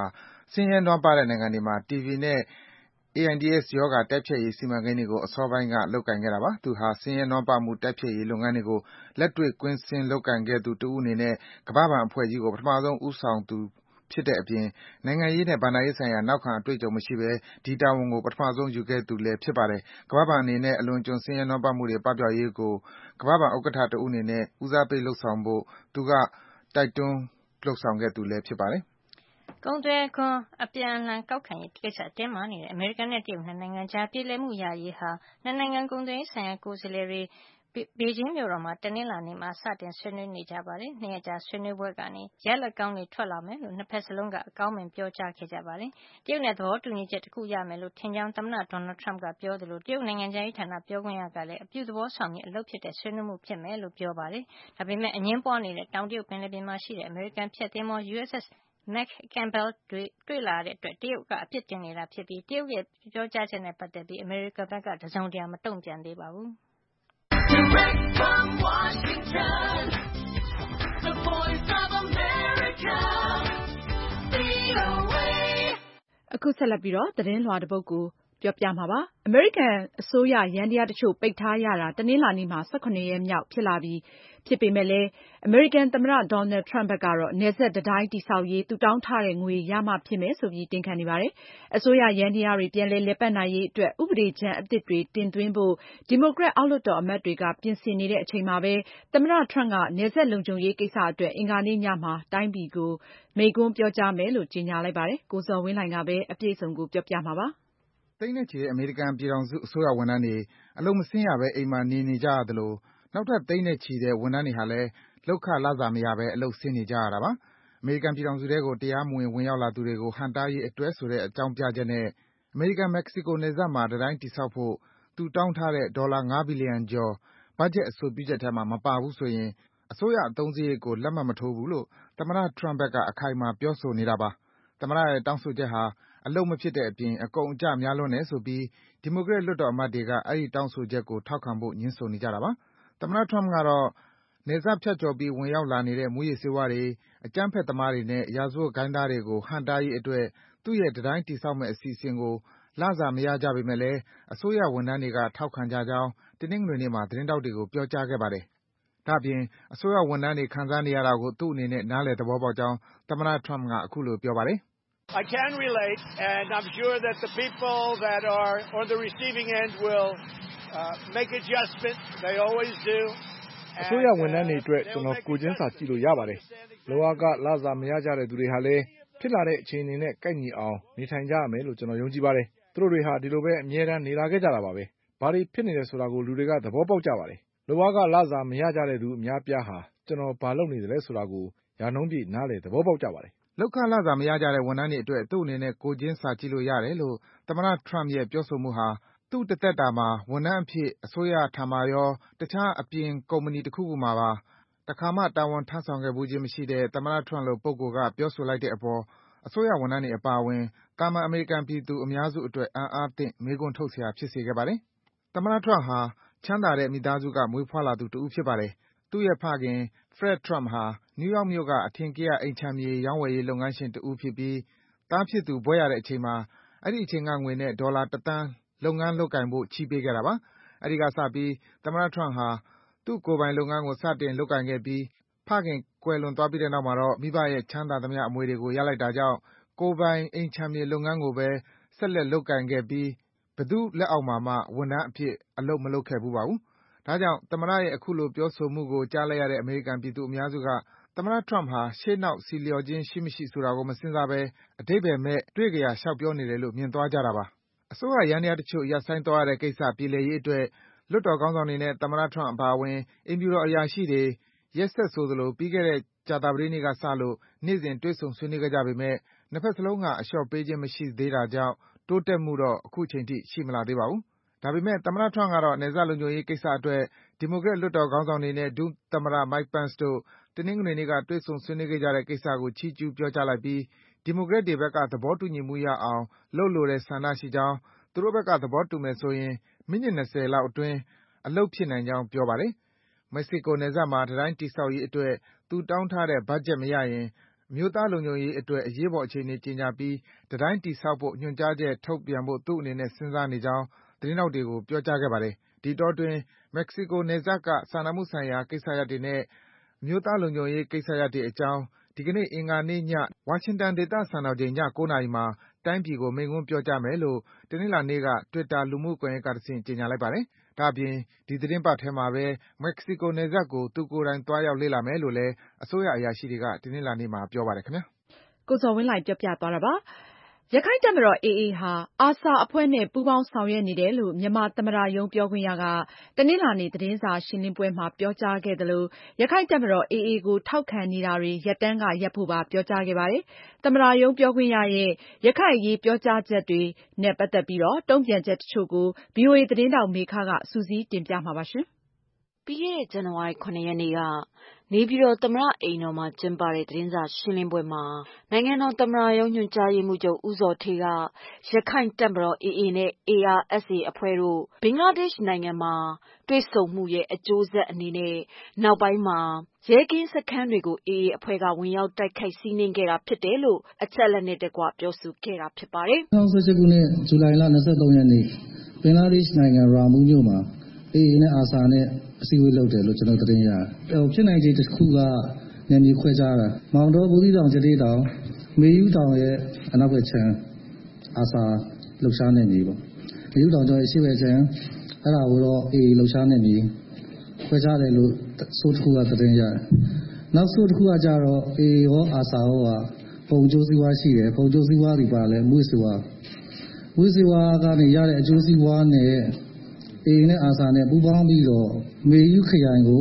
ဆင်းရဲနွမ်းပါးတဲ့နိုင်ငံတွေမှာ TB နဲ့ AIDS ရောဂါတိုက်ဖျက်ရေးစီမံကိန်းတွေကို အစောပိုင်းက လုပ်ကိုင်ခဲ့တာပါ။ သူဟာ ဆင်းရဲနွမ်းပါးမှုတိုက်ဖျက်ရေးလုပ်ငန်းတွေကို လက်တွေ့ ကွင်းဆင်းလုပ်ကိုင်ခဲ့သူတဦးအနေနဲ့ ကမ္ဘာ့ဘဏ်အဖွဲ့ကြီးကို ပထမဆုံး ဦးဆောင်သူဖြစ်တဲ့အပြင် နိုင်ငံရေးနဲ့ ဘဏ္ဍာရေးဆိုင်ရာ နောက်ခံအတွေ့အကြုံမရှိဘဲ ဒီတာဝန်ကို ပထမဆုံးယူခဲ့သူလည်း ဖြစ်ပါတယ်။ ကမ္ဘာ့ဘဏ်အနေနဲ့ အလွန်အကျွံ ဆင်းရဲနွမ်းပါးမှုတွေ ပပျောက်ရေးကို ကမ္ဘာ့ဘဏ်ဥက္ကဋ္ဌတဦးအနေနဲ့ ဦးစားပေးလုပ်ဆောင်ဖို့ သူက တိုက်တွန်းလုပ်ဆောင်ခဲ့သူလည်း ဖြစ်ပါတယ်။ကုန်သွယ်ခွန်အပြန်အလှန်ကောက်ခံရေးကိစ္စတင်းမာနေတဲ့ အမေရိကန်နဲ့တရုတ်နှစ်နိုင်ငံကြားပြေလည်မှုရရေးဟာနှစ်နိုင်ငံကုန်သွယ်ရေးဆိုင်ရာကိုယ်စားလှယ်တွေဘေဂျင်းမြို့တော်မှာတနင်္လာနေ့မှာစတင်ဆွေးနွေးနေကြပါတယ်။နှစ်ရက်ကြာဆွေးနွေးပွဲကနေရလဒ်ကောင်းတွေထွက်လာမယ်လို့နှစ်ဖက်စလုံးကအကောင်းမြင်ပြောကြားခဲ့ကြပါတယ်။တရုတ်နဲ့သဘောတူညီချက်တခုရမယ်လို့ထင်ကြောင်းသမ္မတ Donald Trump ကပြောသလိုတရုတ်နိုင်ငံခြားရေးဌာနပြောခွင့်ရကလည်းအပြုသဘောဆောင်ပြီးအလုပ်ဖြစ်တဲ့ဆွေးနွေးမှုဖြစ်မယ်လို့ပြောပါတယ်။ဒါပေမဲ့အငြင်းပွားနေတဲ့တောင်တရုတ်ပင်လယ်ပြင်မှာရှိတဲ့အမေရိကန်ဖျက်သင်္ဘော USS Mac Campbell တွေ့လာတဲ့အတွက်တရုတ်ကအပြစ်တင်နေတာဖြစ်ပြီးတရုတ်ရဲ့ပြောကြားချက်နဲ့ပတ်သက်ပြီးအမေရိကန်ဘက်ကတစုံတရာမတုံ့ပြန်သေးပါဘူး။ Direct from Washington, the voice of America, VOA. အခုဆက်လက်ပြီးတော့သတင်းလွှာတစ်ပုဒ်ကိုပြောပြမှာပါ။အမေရိကန်အစိုးရယန္တရားတချို့ပိတ်ထားရတာတနင်္လာနေ့မှာ17ရက်မြောက်ဖြစ်လာပြီဖြစ်ပေမဲ့လည်းအမေရိကန်သမ္မတ Donald Trump ဘက်ကတော့နယ်စပ်တံတိုင်းတည်ဆောက်ရေးသူတောင်းထားတဲ့ငွေရမှဖြစ်မယ်ဆိုပြီးတင်းခံနေပါတယ်။အစိုးရယန္တရားတွေပြန်လည်ပတ်နိုင်ရေးအတွက်ဥပဒေကြမ်းအသစ်တွေတင်သွင်းဖို့ဒီမိုကရက်အောက်လွှတ်တော်အမတ်တွေကပြင်ဆင်နေတဲ့အချိန်မှာပဲသမ္မတ Trump ကနယ်စပ်လုံခြုံရေးကိစ္စအတွက်အင်္ဂါနေ့ညမှာတိုင်းပြည်ကိုမိန့်ခွန်းပြောကြားမယ်လို့ကြေညာလိုက်ပါတယ်။ကိုဇော်ဝင်းလှိုင်ကပဲအပြည့်အစုံကိုပြောပြမှာပါ။သိန်းနဲ့ချီတဲ့အမေရိကန်ပြည်ထောင်စုအစိုးရဝန်ထမ်းတွေအလုပ်မဆင်းရဘဲအိမ်မှာနေကြရသလိုနောက်ထပ်သိန်းနဲ့ချီတဲ့ဝန်ထမ်းတွေဟာလည်းလုပ်ခလစာမရဘဲအလုပ်ဆင်းနေကြရတာပါ။အမေရိကန်ပြည်ထောင်စုထဲကိုတရားမဝင်ဝင်ရောက်လာသူတွေကိုဟန့်တားရေးအတွက်ဆိုတဲ့အကြောင်းပြချက်နဲ့အမေရိကန်-မက္ကဆီကိုနယ်စပ်မှာတံတိုင်းတည်ဆောက်ဖို့သူတောင်းထားတဲ့ဒေါ်လာ5ဘီလီယံကျော်ဘတ်ဂျက်အဆိုပြုချက်ထဲမှာမပါဘူးဆိုရင်အစိုးရအသုံးစရိတ်ကိုလက်မှတ်မထိုးဘူးလို့သမ္မတ Trump ဘက်က အခိုင်အမာပြောဆိုနေတာပါ။သမ္မတရဲ့တောင်းဆိုချက်ဟာအလုပ်မဖြစ်တဲ့အပြင်အကုန်အကျများလွန်းတယ်ဆိုပြီးဒီမိုကရက်လွှတ်တော်အမတ်တွေကအဲဒီတောင်းဆိုချက်ကိုထောက်ခံဖို့ငြင်းဆိုနေကြတာပါ။သမ္မတ Trump ကတော့နယ်စပ်ဖြတ်ကျော်ပြီးဝင်ရောက်လာနေတဲ့မူးယစ်ဆေးဝါးတွေ၊အကြမ်းဖက်သမားတွေနဲ့ရာဇဝတ်ဂိုဏ်းသားတွေကိုဟန့်တားရေးအတွက်သူ့ရဲ့တံတိုင်းတည်ဆောက်မယ့်အစီအစဉ်ကိုလစာမရကြပေမဲ့လည်းအစိုးရဝန်ထမ်းတွေကထောက်ခံကြကြောင်းတနင်္ဂနွေနေ့မှာသတင်းထောက်တွေကိုပြောကြားခဲ့ပါတယ်။ဒါ့အပြင်အစိုးရဝန်ထမ်းတွေခံစားနေရတာကိုသူ့အနေနဲ့နားလည်သဘောပေါက်ကြောင်းသမ္မတ Trump ကအခုလိုပြောပါတယ် I can relate, and I'm sure that the people that are on the receiving end will make adjustments. They always do. အစိုးရဝန်ထမ်းတွေအတွက်ကျွန်တော်ကိုယ်ချင်းစာကြည့်လို့ရပါတယ်။လောကလစာမရကြတဲ့သူတွေဟာလည်းဖြစ်လာတဲ့အခြေအနေနဲ့ကိုက်ညီအောင်နေထိုင်ကြရမယ်လို့ကျွန်တော်ယုံကြည်ပါတယ်။သူတို့တွေဟာဒီလိုပဲအမြဲတမ်းနေလာခဲ့ကြတာပါပဲ။ဘာတွေဖြစ်နေတယ်ဆိုတာကိုလူတွေကသဘောပေါက်ကြပါတယ်။လောကလစာမရကြတဲ့သူအများပြားဟာကျွန်တော်ဘာလုပ်နေသလဲဆိုတာကိုရာနှုန်းပြည့်နားလည်သဘောပေါက်ကြပါတယ်။လုပ်ခလစာမရကြတဲ့ဝန်ထမ်းတွေအတွက်သူ့အနေနဲ့ကိုယ်ချင်းစာကြည့်လို့ရတယ်လို့သမ္မတ Trump ရဲ့ပြောဆိုမှုဟာသူ့တသက်တာမှာဝန်ထမ်းအဖြစ်အစိုးရထံမှာရောတခြားအပြင်ကုမ္ပဏီတခုခုမှာပါတခါမှတာဝန်ထမ်းဆောင်ခဲ့ဖူးခြင်းမရှိတဲ့သမ္မတ Trump လိုပုဂ္ဂိုလ်ကပြောဆိုလိုက်တဲ့အပေါ်အစိုးရဝန်ထမ်းတွေအပါအဝင်သာမန်အမေရိကန်ပြည်သူအများစုအတွက်အံ့အားသင့်မေးခွန်းထုတ်စရာဖြစ်စေခဲ့ပါတယ်။သမ္မတ Trump ဟာချမ်းသာတဲ့မိသားစုကမွေးဖွားလာသူတဦးဖြစ်ပါတယ်။သူ့ရဲ့ဖခင် Fred Trump ဟာနယူးယောက်မြို့ကအထင်ကရအိမ်ခြံမြေရောင်းဝယ်ရေးလုပ်ငန်းရှင်တဦးဖြစ်ပြီးသားဖြစ်သူဘွဲ့ရတဲ့အချိန်မှာအဲဒီအချိန်ကငွေနဲ့ဒေါ်လာ1သန်းလုပ်ငန်းလုပ်ကိုင်ဖို့ချေးပေးခဲ့တာပါ။အဲဒီကစပြီးသမ္မတ Trump ဟာသူ့ကိုယ်ပိုင်လုပ်ငန်းကိုစတင်လုပ်ကိုင်ခဲ့ပြီးဖခင်ကွယ်လွန်သွားပြီးတဲ့နောက်မှာတော့မိဘရဲ့ချမ်းသာသမျှအမွေတွေကိုရလိုက်တာကြောင့်ကိုယ်ပိုင်အိမ်ခြံမြေလုပ်ငန်းကိုပဲဆက်လက်လုပ်ကိုင်ခဲ့ပြီးဘယ်သူ့လက်အောက်မှာမှဝန်ထမ်းအဖြစ်အလုပ်မလုပ်ခဲ့ဖူးပါဘူး။ဒါကြောင့်သမ္မတရဲ့အခုလိုပြောဆိုမှုကိုကြားလိုက်ရတဲ့အမေရိကန်ပြည်သူအများစုကသမ္မတ Trump ဟာရှေ့နောက်ဆီလျော်ခြင်းရှိမရှိဆိုတာကိုမစဉ်းစားဘဲအဓိပ္ပါယ်မဲ့အတွေ့ကရာလျှောက်ပြောနေတယ်လို့မြင်သွားကြတာပါ။အစိုးရယန္တရားတချို့ရပ်ဆိုင်းသွားရတဲ့ကိစ္စပြေလည်ရေးအတွက်လွှတ်တော်ခေါင်းဆောင်တွေနဲ့သမ္မတ Trump အပါအဝင်အိမ်ဖြူတော်အရာရှိတွေရက်ဆက်ဆိုသလိုပြီးခဲ့တဲ့ကြာသပတေးနေ့ကစလို့နေ့စဉ်တွေ့ဆုံဆွေးနွေးခဲ့ကြပေမဲ့နှစ်ဖက်စလုံးကအလျှော့ပေးခြင်းမရှိသေးတာကြောင့်တိုးတက်မှုတော့အခုချိန်ထိရှိမလာသေးပါဘူး။ဒါပေမဲ့သမ္မတ Trump ကတော့နယ်စပ်လုံခြုံရေးကိစ္စအတွက်ဒီမိုကရက်လွှတ်တော်ခေါင်းဆောင်တွေနဲ့ဒုသမ္မတ Mike Pence တို့တနင်္ဂနွေနေ့ကတွေ့ဆုံဆွေးနွေးခဲ့ကြတဲ့ကိစ္စကိုချီးကျူးပြောကြားလိုက်ပြီးဒီမိုကရက်တွေဘက်ကသဘောတူညီမှုရအောင်လုပ်လိုတဲ့ဆန္ဒရှိကြောင်းသူတို့ဘက်ကသဘောတူမယ်ဆိုရင်မိနစ်20လောက်အတွင်းအလုပ်ဖြစ်နိုင်ကြောင်းပြောပါတယ်။မက္ကဆီကိုနယ်စပ်မှာတံတိုင်းတည်ဆောက်ရေးအတွက်သူတောင်းထားတဲ့ဘတ်ဂျက်မရရင်အမျိုးသားလုံခြုံရေးအတွက် အရေးပေါ်အခြေအနေကြေညာပြီး တံတိုင်းတည်ဆောက်ဖို့ ညွှန်ကြားချက်ထုတ်ပြန်ဖို့ သူ့အနေနဲ့ စဉ်းစားနေကြောင်း သတင်းထောက်တွေကို ပြောကြားခဲ့ပါတယ်။ ဒီအတောအတွင်း မက္ကဆီကိုနယ်စပ်က စာနာမှုဆိုင်ရာကိစ္စရပ်တွေနဲ့ အမျိုးသားလုံခြုံရေးကိစ္စရပ်တွေအကြောင်း ဒီကနေ့ အင်္ဂါနေ့ည ဝါရှင်တန်ဒေသစံတော်ချိန် ည ၉ နာရီမှာ တိုင်းပြည်ကို မိန့်ခွန်းပြောကြားမယ်လို့ တနင်္လာနေ့က Twitter လူမှုကွန်ယက်ကတဆင့် ကြေညာလိုက်ပါတယ်။ ဒါ့အပြင် ဒီသီတင်းပတ်ထဲမှာပဲ မက္ကဆီကိုနယ်စပ်ကို သူကိုယ်တိုင် သွားရောက်လေ့လာမယ်လို့လည်း အစိုးရအရာရှိတွေက တနင်္လာနေ့မှာ ပြောပါတယ်။ကိုဇော်ဝင်းလှိုင်ပြောပြသွားမှာပါ။ ရခိုင့်တပ်မတော် AA ဟာ ARSA အဖွဲ့နဲ့ ပူးပေါင်းဆောင်ရွက်နေတယ်လို့ မြန်မာသမ္မတရုံးပြောခွင့်ရက တနင်္လာနေ့ သတင်းစာရှင်းလင်းပွဲမှာ ပြောကြားခဲ့သလို ရခိုင့်တပ်မတော် AA ကိုထောက်ခံနေတာတွေ ရပ်တန်းကရပ်ဖို့ပါ ပြောကြားခဲ့ပါတယ်။ သမ္မတရုံးပြောခွင့်ရရဲ့ ရခိုင်အရေးပြောကြားချက်တွေနဲ့ ပတ်သက်ပြီး တုံ့ပြန်ချက်တချို့ကို ဗွီအိုအေသတင်းထောက် မေခက စုစည်းတင်ပြမှာပါ။ပြီးခဲ့တဲ့ ဇန်နဝါရီ ၇ ရက်နေ့က နေပြည်တော် သမ္မတအိမ်တော်မှာ ကျင်းပတဲ့ သတင်းစာရှင်းလင်းပွဲမှာ နိုင်ငံတော်သမ္မတရုံး ညွှန်ကြားရေးမှူးချုပ် ဦးဇော်ဌေးက ရခိုင့်တပ်မတော် AA နဲ့ ARSA အဖွဲ့တို့ ဘင်္ဂလားဒေ့ရှ်နိုင်ငံမှာ တွေ့ဆုံမှုရဲ့ အကျိုးဆက်အနေနဲ့ နောက်ပိုင်းမှာ ရဲကင်းစခန်းတွေကို AA အဖွဲ့က ဝင်ရောက်တိုက်ခိုက် စီးနင်းခဲ့တာဖြစ်တယ်လို့ အချက်အလက်နဲ့တကွ ပြောဆိုခဲ့တာဖြစ်ပါတယ်။ 2018 ခုနှစ် ဇူလိုင်လ 23 ရက်နေ့ ဘင်္ဂလားဒေ့ရှ်နိုင်ငံ ရာမူးမြို့မှာ AA နဲ့ ARSA နဲ့ အစည်းအဝေးလုပ်တယ်လို့ ကျွန်တော်သတင်းရတယ်။ ဖြစ်နိုင်ခြေတစ်ခုက နယ်မြေခွဲခြားတာ မောင်တော၊ ဘူးသီးတောင်၊ ရသေ့တောင်၊ မေယုတောင်ရဲ့အနောက်ဘက်ခြမ်း ARSA လှုပ်ရှားနယ်မြေပေါ့။ မေယုတောင်ကျော်ရဲ့အရှေ့ဘက်ခြမ်း အဲ့ဒါကိုတော့ AA လှုပ်ရှားနယ်မြေခွဲခြားတယ်လို့ ဆိုတစ်ခုကသတင်းရတယ်။ နောက်ဆိုတစ်ခုကကျတော့ AA ရော ARSA ရောက ဘုံအကျိုးစီးပွားရှိတယ်။ ဘုံအကျိုးစီးပွားတွေပါလဲ မူးယစ်ဆေးဝါးကနေရတဲ့အကျိုးစီးပွားနဲ့ AA နဲ့ ARSA နဲ့ပူးပေါင်းပြီးတော့ မေယုခရိုင်ကို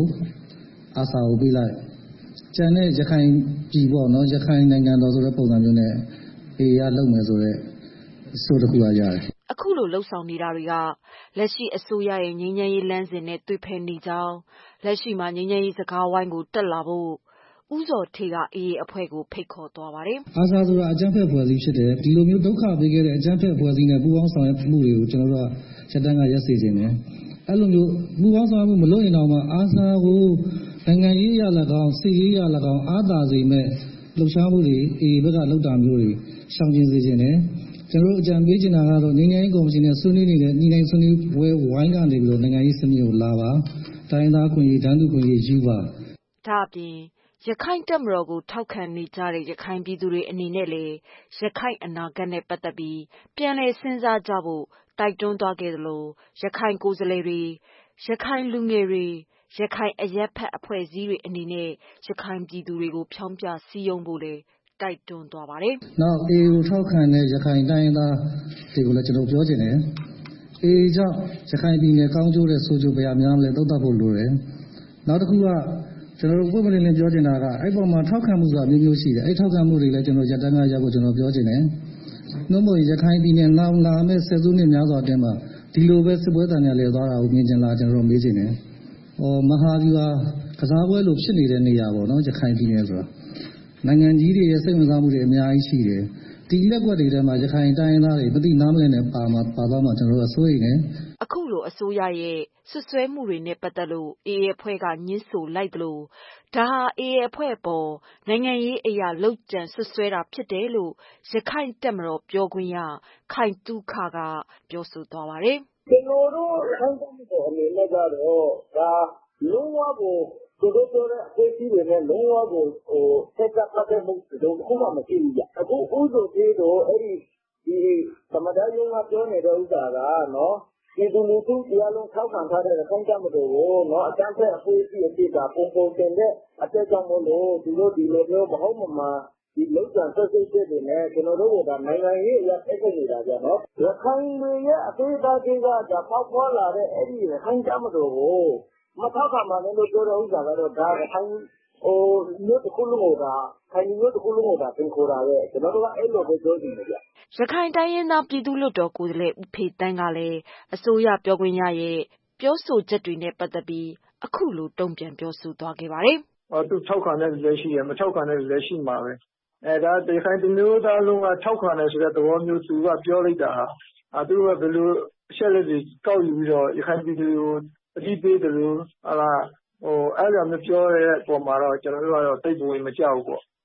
ARSA ကိုပေးလိုက် ကျန်တဲ့ရခိုင်ပြည်ပေါ့နော် ရခိုင်နိုင်ငံတော်ဆိုတဲ့ပုံစံမျိုးနဲ့ AA ကလုပ်မယ်ဆိုတဲ့ဆိုတစ်ခုကရတယ်။အခုလိုလုပ်ဆောင်နေတာတွေက လက်ရှိအစိုးရရဲ့ ငြိမ်းချမ်းရေးလမ်းစဉ်နဲ့ သွေဖည်နေကြောင်း လက်ရှိမှာ ငြိမ်းချမ်းရေးစကားဝိုင်းကို တက်လာဖို့ ဦးဇော်ဌေးက AA အဖွဲ့ကို ဖိတ်ခေါ်သွားပါတယ်။ ARSA ဆိုတာအကြမ်းဖက်အဖွဲ့အစည်းဖြစ်တယ်။ ဒီလိုမျိုးဒုက္ခပေးခဲ့တဲ့အကြမ်းဖက်အဖွဲ့အစည်းနဲ့ ပူးပေါင်းဆောင်ရွက်မှုတွေကို ကျွန်တော်တို့ကရပ်တန်းကရပ်စေချင်တယ်။ အဲ့လိုမျိုးပူးပေါင်းဆောင်ရွက်မှုမလုပ်ရင်တောင်မှ ARSA ကိုနိုင်ငံရေးအရ၎င်း စစ်ရေးအရ၎င်း အားသာစေမယ့်လှုပ်ရှားမှုတွေ AA ဘက်ကလုပ်တာမျိုးတွေ ရှောင်ကျဉ်စေချင်တယ်။ ကျွန်တော်တို့အကြံပေးချင်တာကတော့ ငြိမ်းချမ်းရေးကော်မရှင်နဲ့ဆွေးနွေးနေတဲ့ ညှိနှိုင်းဆွေးနွေးပွဲဝိုင်းကနေပြီးတော့ နိုင်ငံရေးစနစ်ကိုလာပါ။ တိုင်းရင်းသားအခွင့်အရေး တန်းတူအခွင့်အရေးယူပါဒါအပြင် ရခိုင့်တပ်မတော်ကို ထောက်ခံနေကြတဲ့ ရခိုင်ပြည်သူတွေအနေနဲ့လည်း ရခိုင့်အနာဂတ်နဲ့ပတ်သက်ပြီး ပြန်လည်စဉ်းစားကြဖို့ တိုက်တွန်းသွားခဲ့သလို ရခိုင်ကိုယ်စားလှယ်တွေ၊ ရခိုင်လူငယ်တွေ၊ ရခိုင်အရပ်ဖက်အဖွဲ့အစည်းတွေအနေနဲ့ ရခိုင်ပြည်သူတွေကို ဖြောင်းဖြစည်းရုံးဖို့လည်း တိုက်တွန်းသွားပါတယ်။ နောက် AA ကိုထောက်ခံတဲ့ ရခိုင်တိုင်းရင်းသားတွေကိုလည်း ကျွန်တော်ပြောချင်တယ်။ AA ကြောင့်ရခိုင်ပြည်နယ်ကောင်းကျိုးတဲ့ဆိုးကျိုးဘယ်ဟာများမလဲသုံးသပ်ဖို့လိုတယ်။ နောက်တစ်ခုက ကျွန်တော်တို့ပွင့်ပွင့်လင်းလင်းပြောချင်တာက အဲ့ပေါ်မှာထောက်ခံမှုဆိုတာမျိုးမျိုးရှိတယ်။ အဲ့ထောက်ခံမှုတွေလည်းကျွန်တော်ရပ်တန်းကရပ်ဖို့ကျွန်တော်ပြောချင်တယ်။ နှုတ်မဟုတ်ရင်ရခိုင်ပြည်နယ်နောင်လာမယ့်ဆယ်စုနှစ်များစွာအတွင်းမှာ ဒီလိုပဲစစ်ပွဲတန်ပြန်လည်သွားတာကိုမြင်ချင်လားကျွန်တော်မေးချင်တယ်။ မဟာဗျူဟာကစားပွဲလိုဖြစ်နေတဲ့နေရာပေါ့နော် ရခိုင်ပြည်နယ်ဆိုတာ နိုင်ငံကြီးတွေရဲ့စိတ်ဝင်စားမှုတွေအများကြီးရှိတယ်။ ဒီလက်ကွက်တွေထဲမှာရခိုင်တိုင်းရင်းသားတွေမသိနားမလည်နဲ့ပါသွားမှာကျွန်တော်တို့ကစိုးရိမ်တယ်။ အခုလိုအစိုးရရဲ့စွပ်စွဲမှုတွေနဲ့ပတ်သက်လို့ AA အဖွဲ့ကငြင်းဆိုလိုက်သလို ဒါဟာ AA အဖွဲ့အပေါ် နိုင်ငံရေးအရလုပ်ကြံစွပ်စွဲတာဖြစ်တယ်လို့ ရခိုင့်တပ်မတော်ပြောခွင့်ရ ခိုင်သုခက ပြောဆိုသွားပါတယ်။ ကျွန်တော်တို့ရခိုင့်တပ်မတော်အနေနဲ့ကတော့ ဒါလုံးဝကိုသူတို့ပြောတဲ့အဖွဲ့အစည်းတွေနဲ့လုံးဝကိုဆက်စပ်ပတ်သက်မှုတစ်ခုမှမရှိဘူးဗျ။ အခုဦးဇော်ဌေးတို့အဲ့ဒီသမ္မတရုံးကပြောနေတဲ့ဥစ္စာကနော်ပြည်သူလူထုတရားလုံးထောက်ခံထားတဲ့ရခိုင့်တပ်မတော်ကိုနော်အကြမ်းဖက်အဖွဲ့အစည်းအဖြစ်ကပုံတင်တဲ့အတွက်ကြောင့်မို့လို့သူတို့ဒီလိုမျိုးမဟုတ်မမှန်ဒီလောက်ကျန်ဆွတ်ချက်တွေနဲ့ကျွန်တော်တို့ကနိုင်ငံရေးအရတိုက်ခိုက်နေတာဗျနော်ရခိုင်တွေရဲ့အသေးသားတွေကပေါက်ဖွားလာတဲ့အဲ့ဒီရခိုင့်တပ်မတော်ကိုမထောက်ခံပါနဲ့လို့ပြောတဲ့ဥစ္စာကတော့ဒါရခိုင်မျိုးတစ်ခုလုံးကိုဒါခိုင်မျိုးတစ်ခုလုံးကိုဒါတင်ခေါ်တာပဲကျွန်တော်တို့ကအဲ့လိုပဲပြောချင်တယ်ဗျရခိုင်တိုင်းရင်းသားပြည်သူ့လွှတ်တော်ကိုယ်စားလှယ်ဦးဖေသန်းကလည်း အစိုးရပြောခွင့်ရရဲ့ပြောဆိုချက်တွေနဲ့ပတ်သက်ပြီး အခုလိုတုံ့ပြန်ပြောဆိုသွားခဲ့ပါတယ်။ သူထောက်ခံတဲ့လူလည်းရှိတယ်မထောက်ခံတဲ့လူလည်းရှိမှာပဲဒါရခိုင်တစ်မျိုးသားလုံးကထောက်ခံတယ်ဆိုတဲ့သဘောမျိုးသူကပြောလိုက်တာဟာသူကဘယ်လိုအချက်အလက်တွေကောက်ယူပြီးတော့ရခိုင်ပြည်သူတွေကိုအတိပေးတယ်လို့အဲ့လိုမျိုးပြောတဲ့အပေါ်မှာတော့ကျွန်တော်တို့ကတော့သိပ်ဘဝင်မကျဘူးပေါ့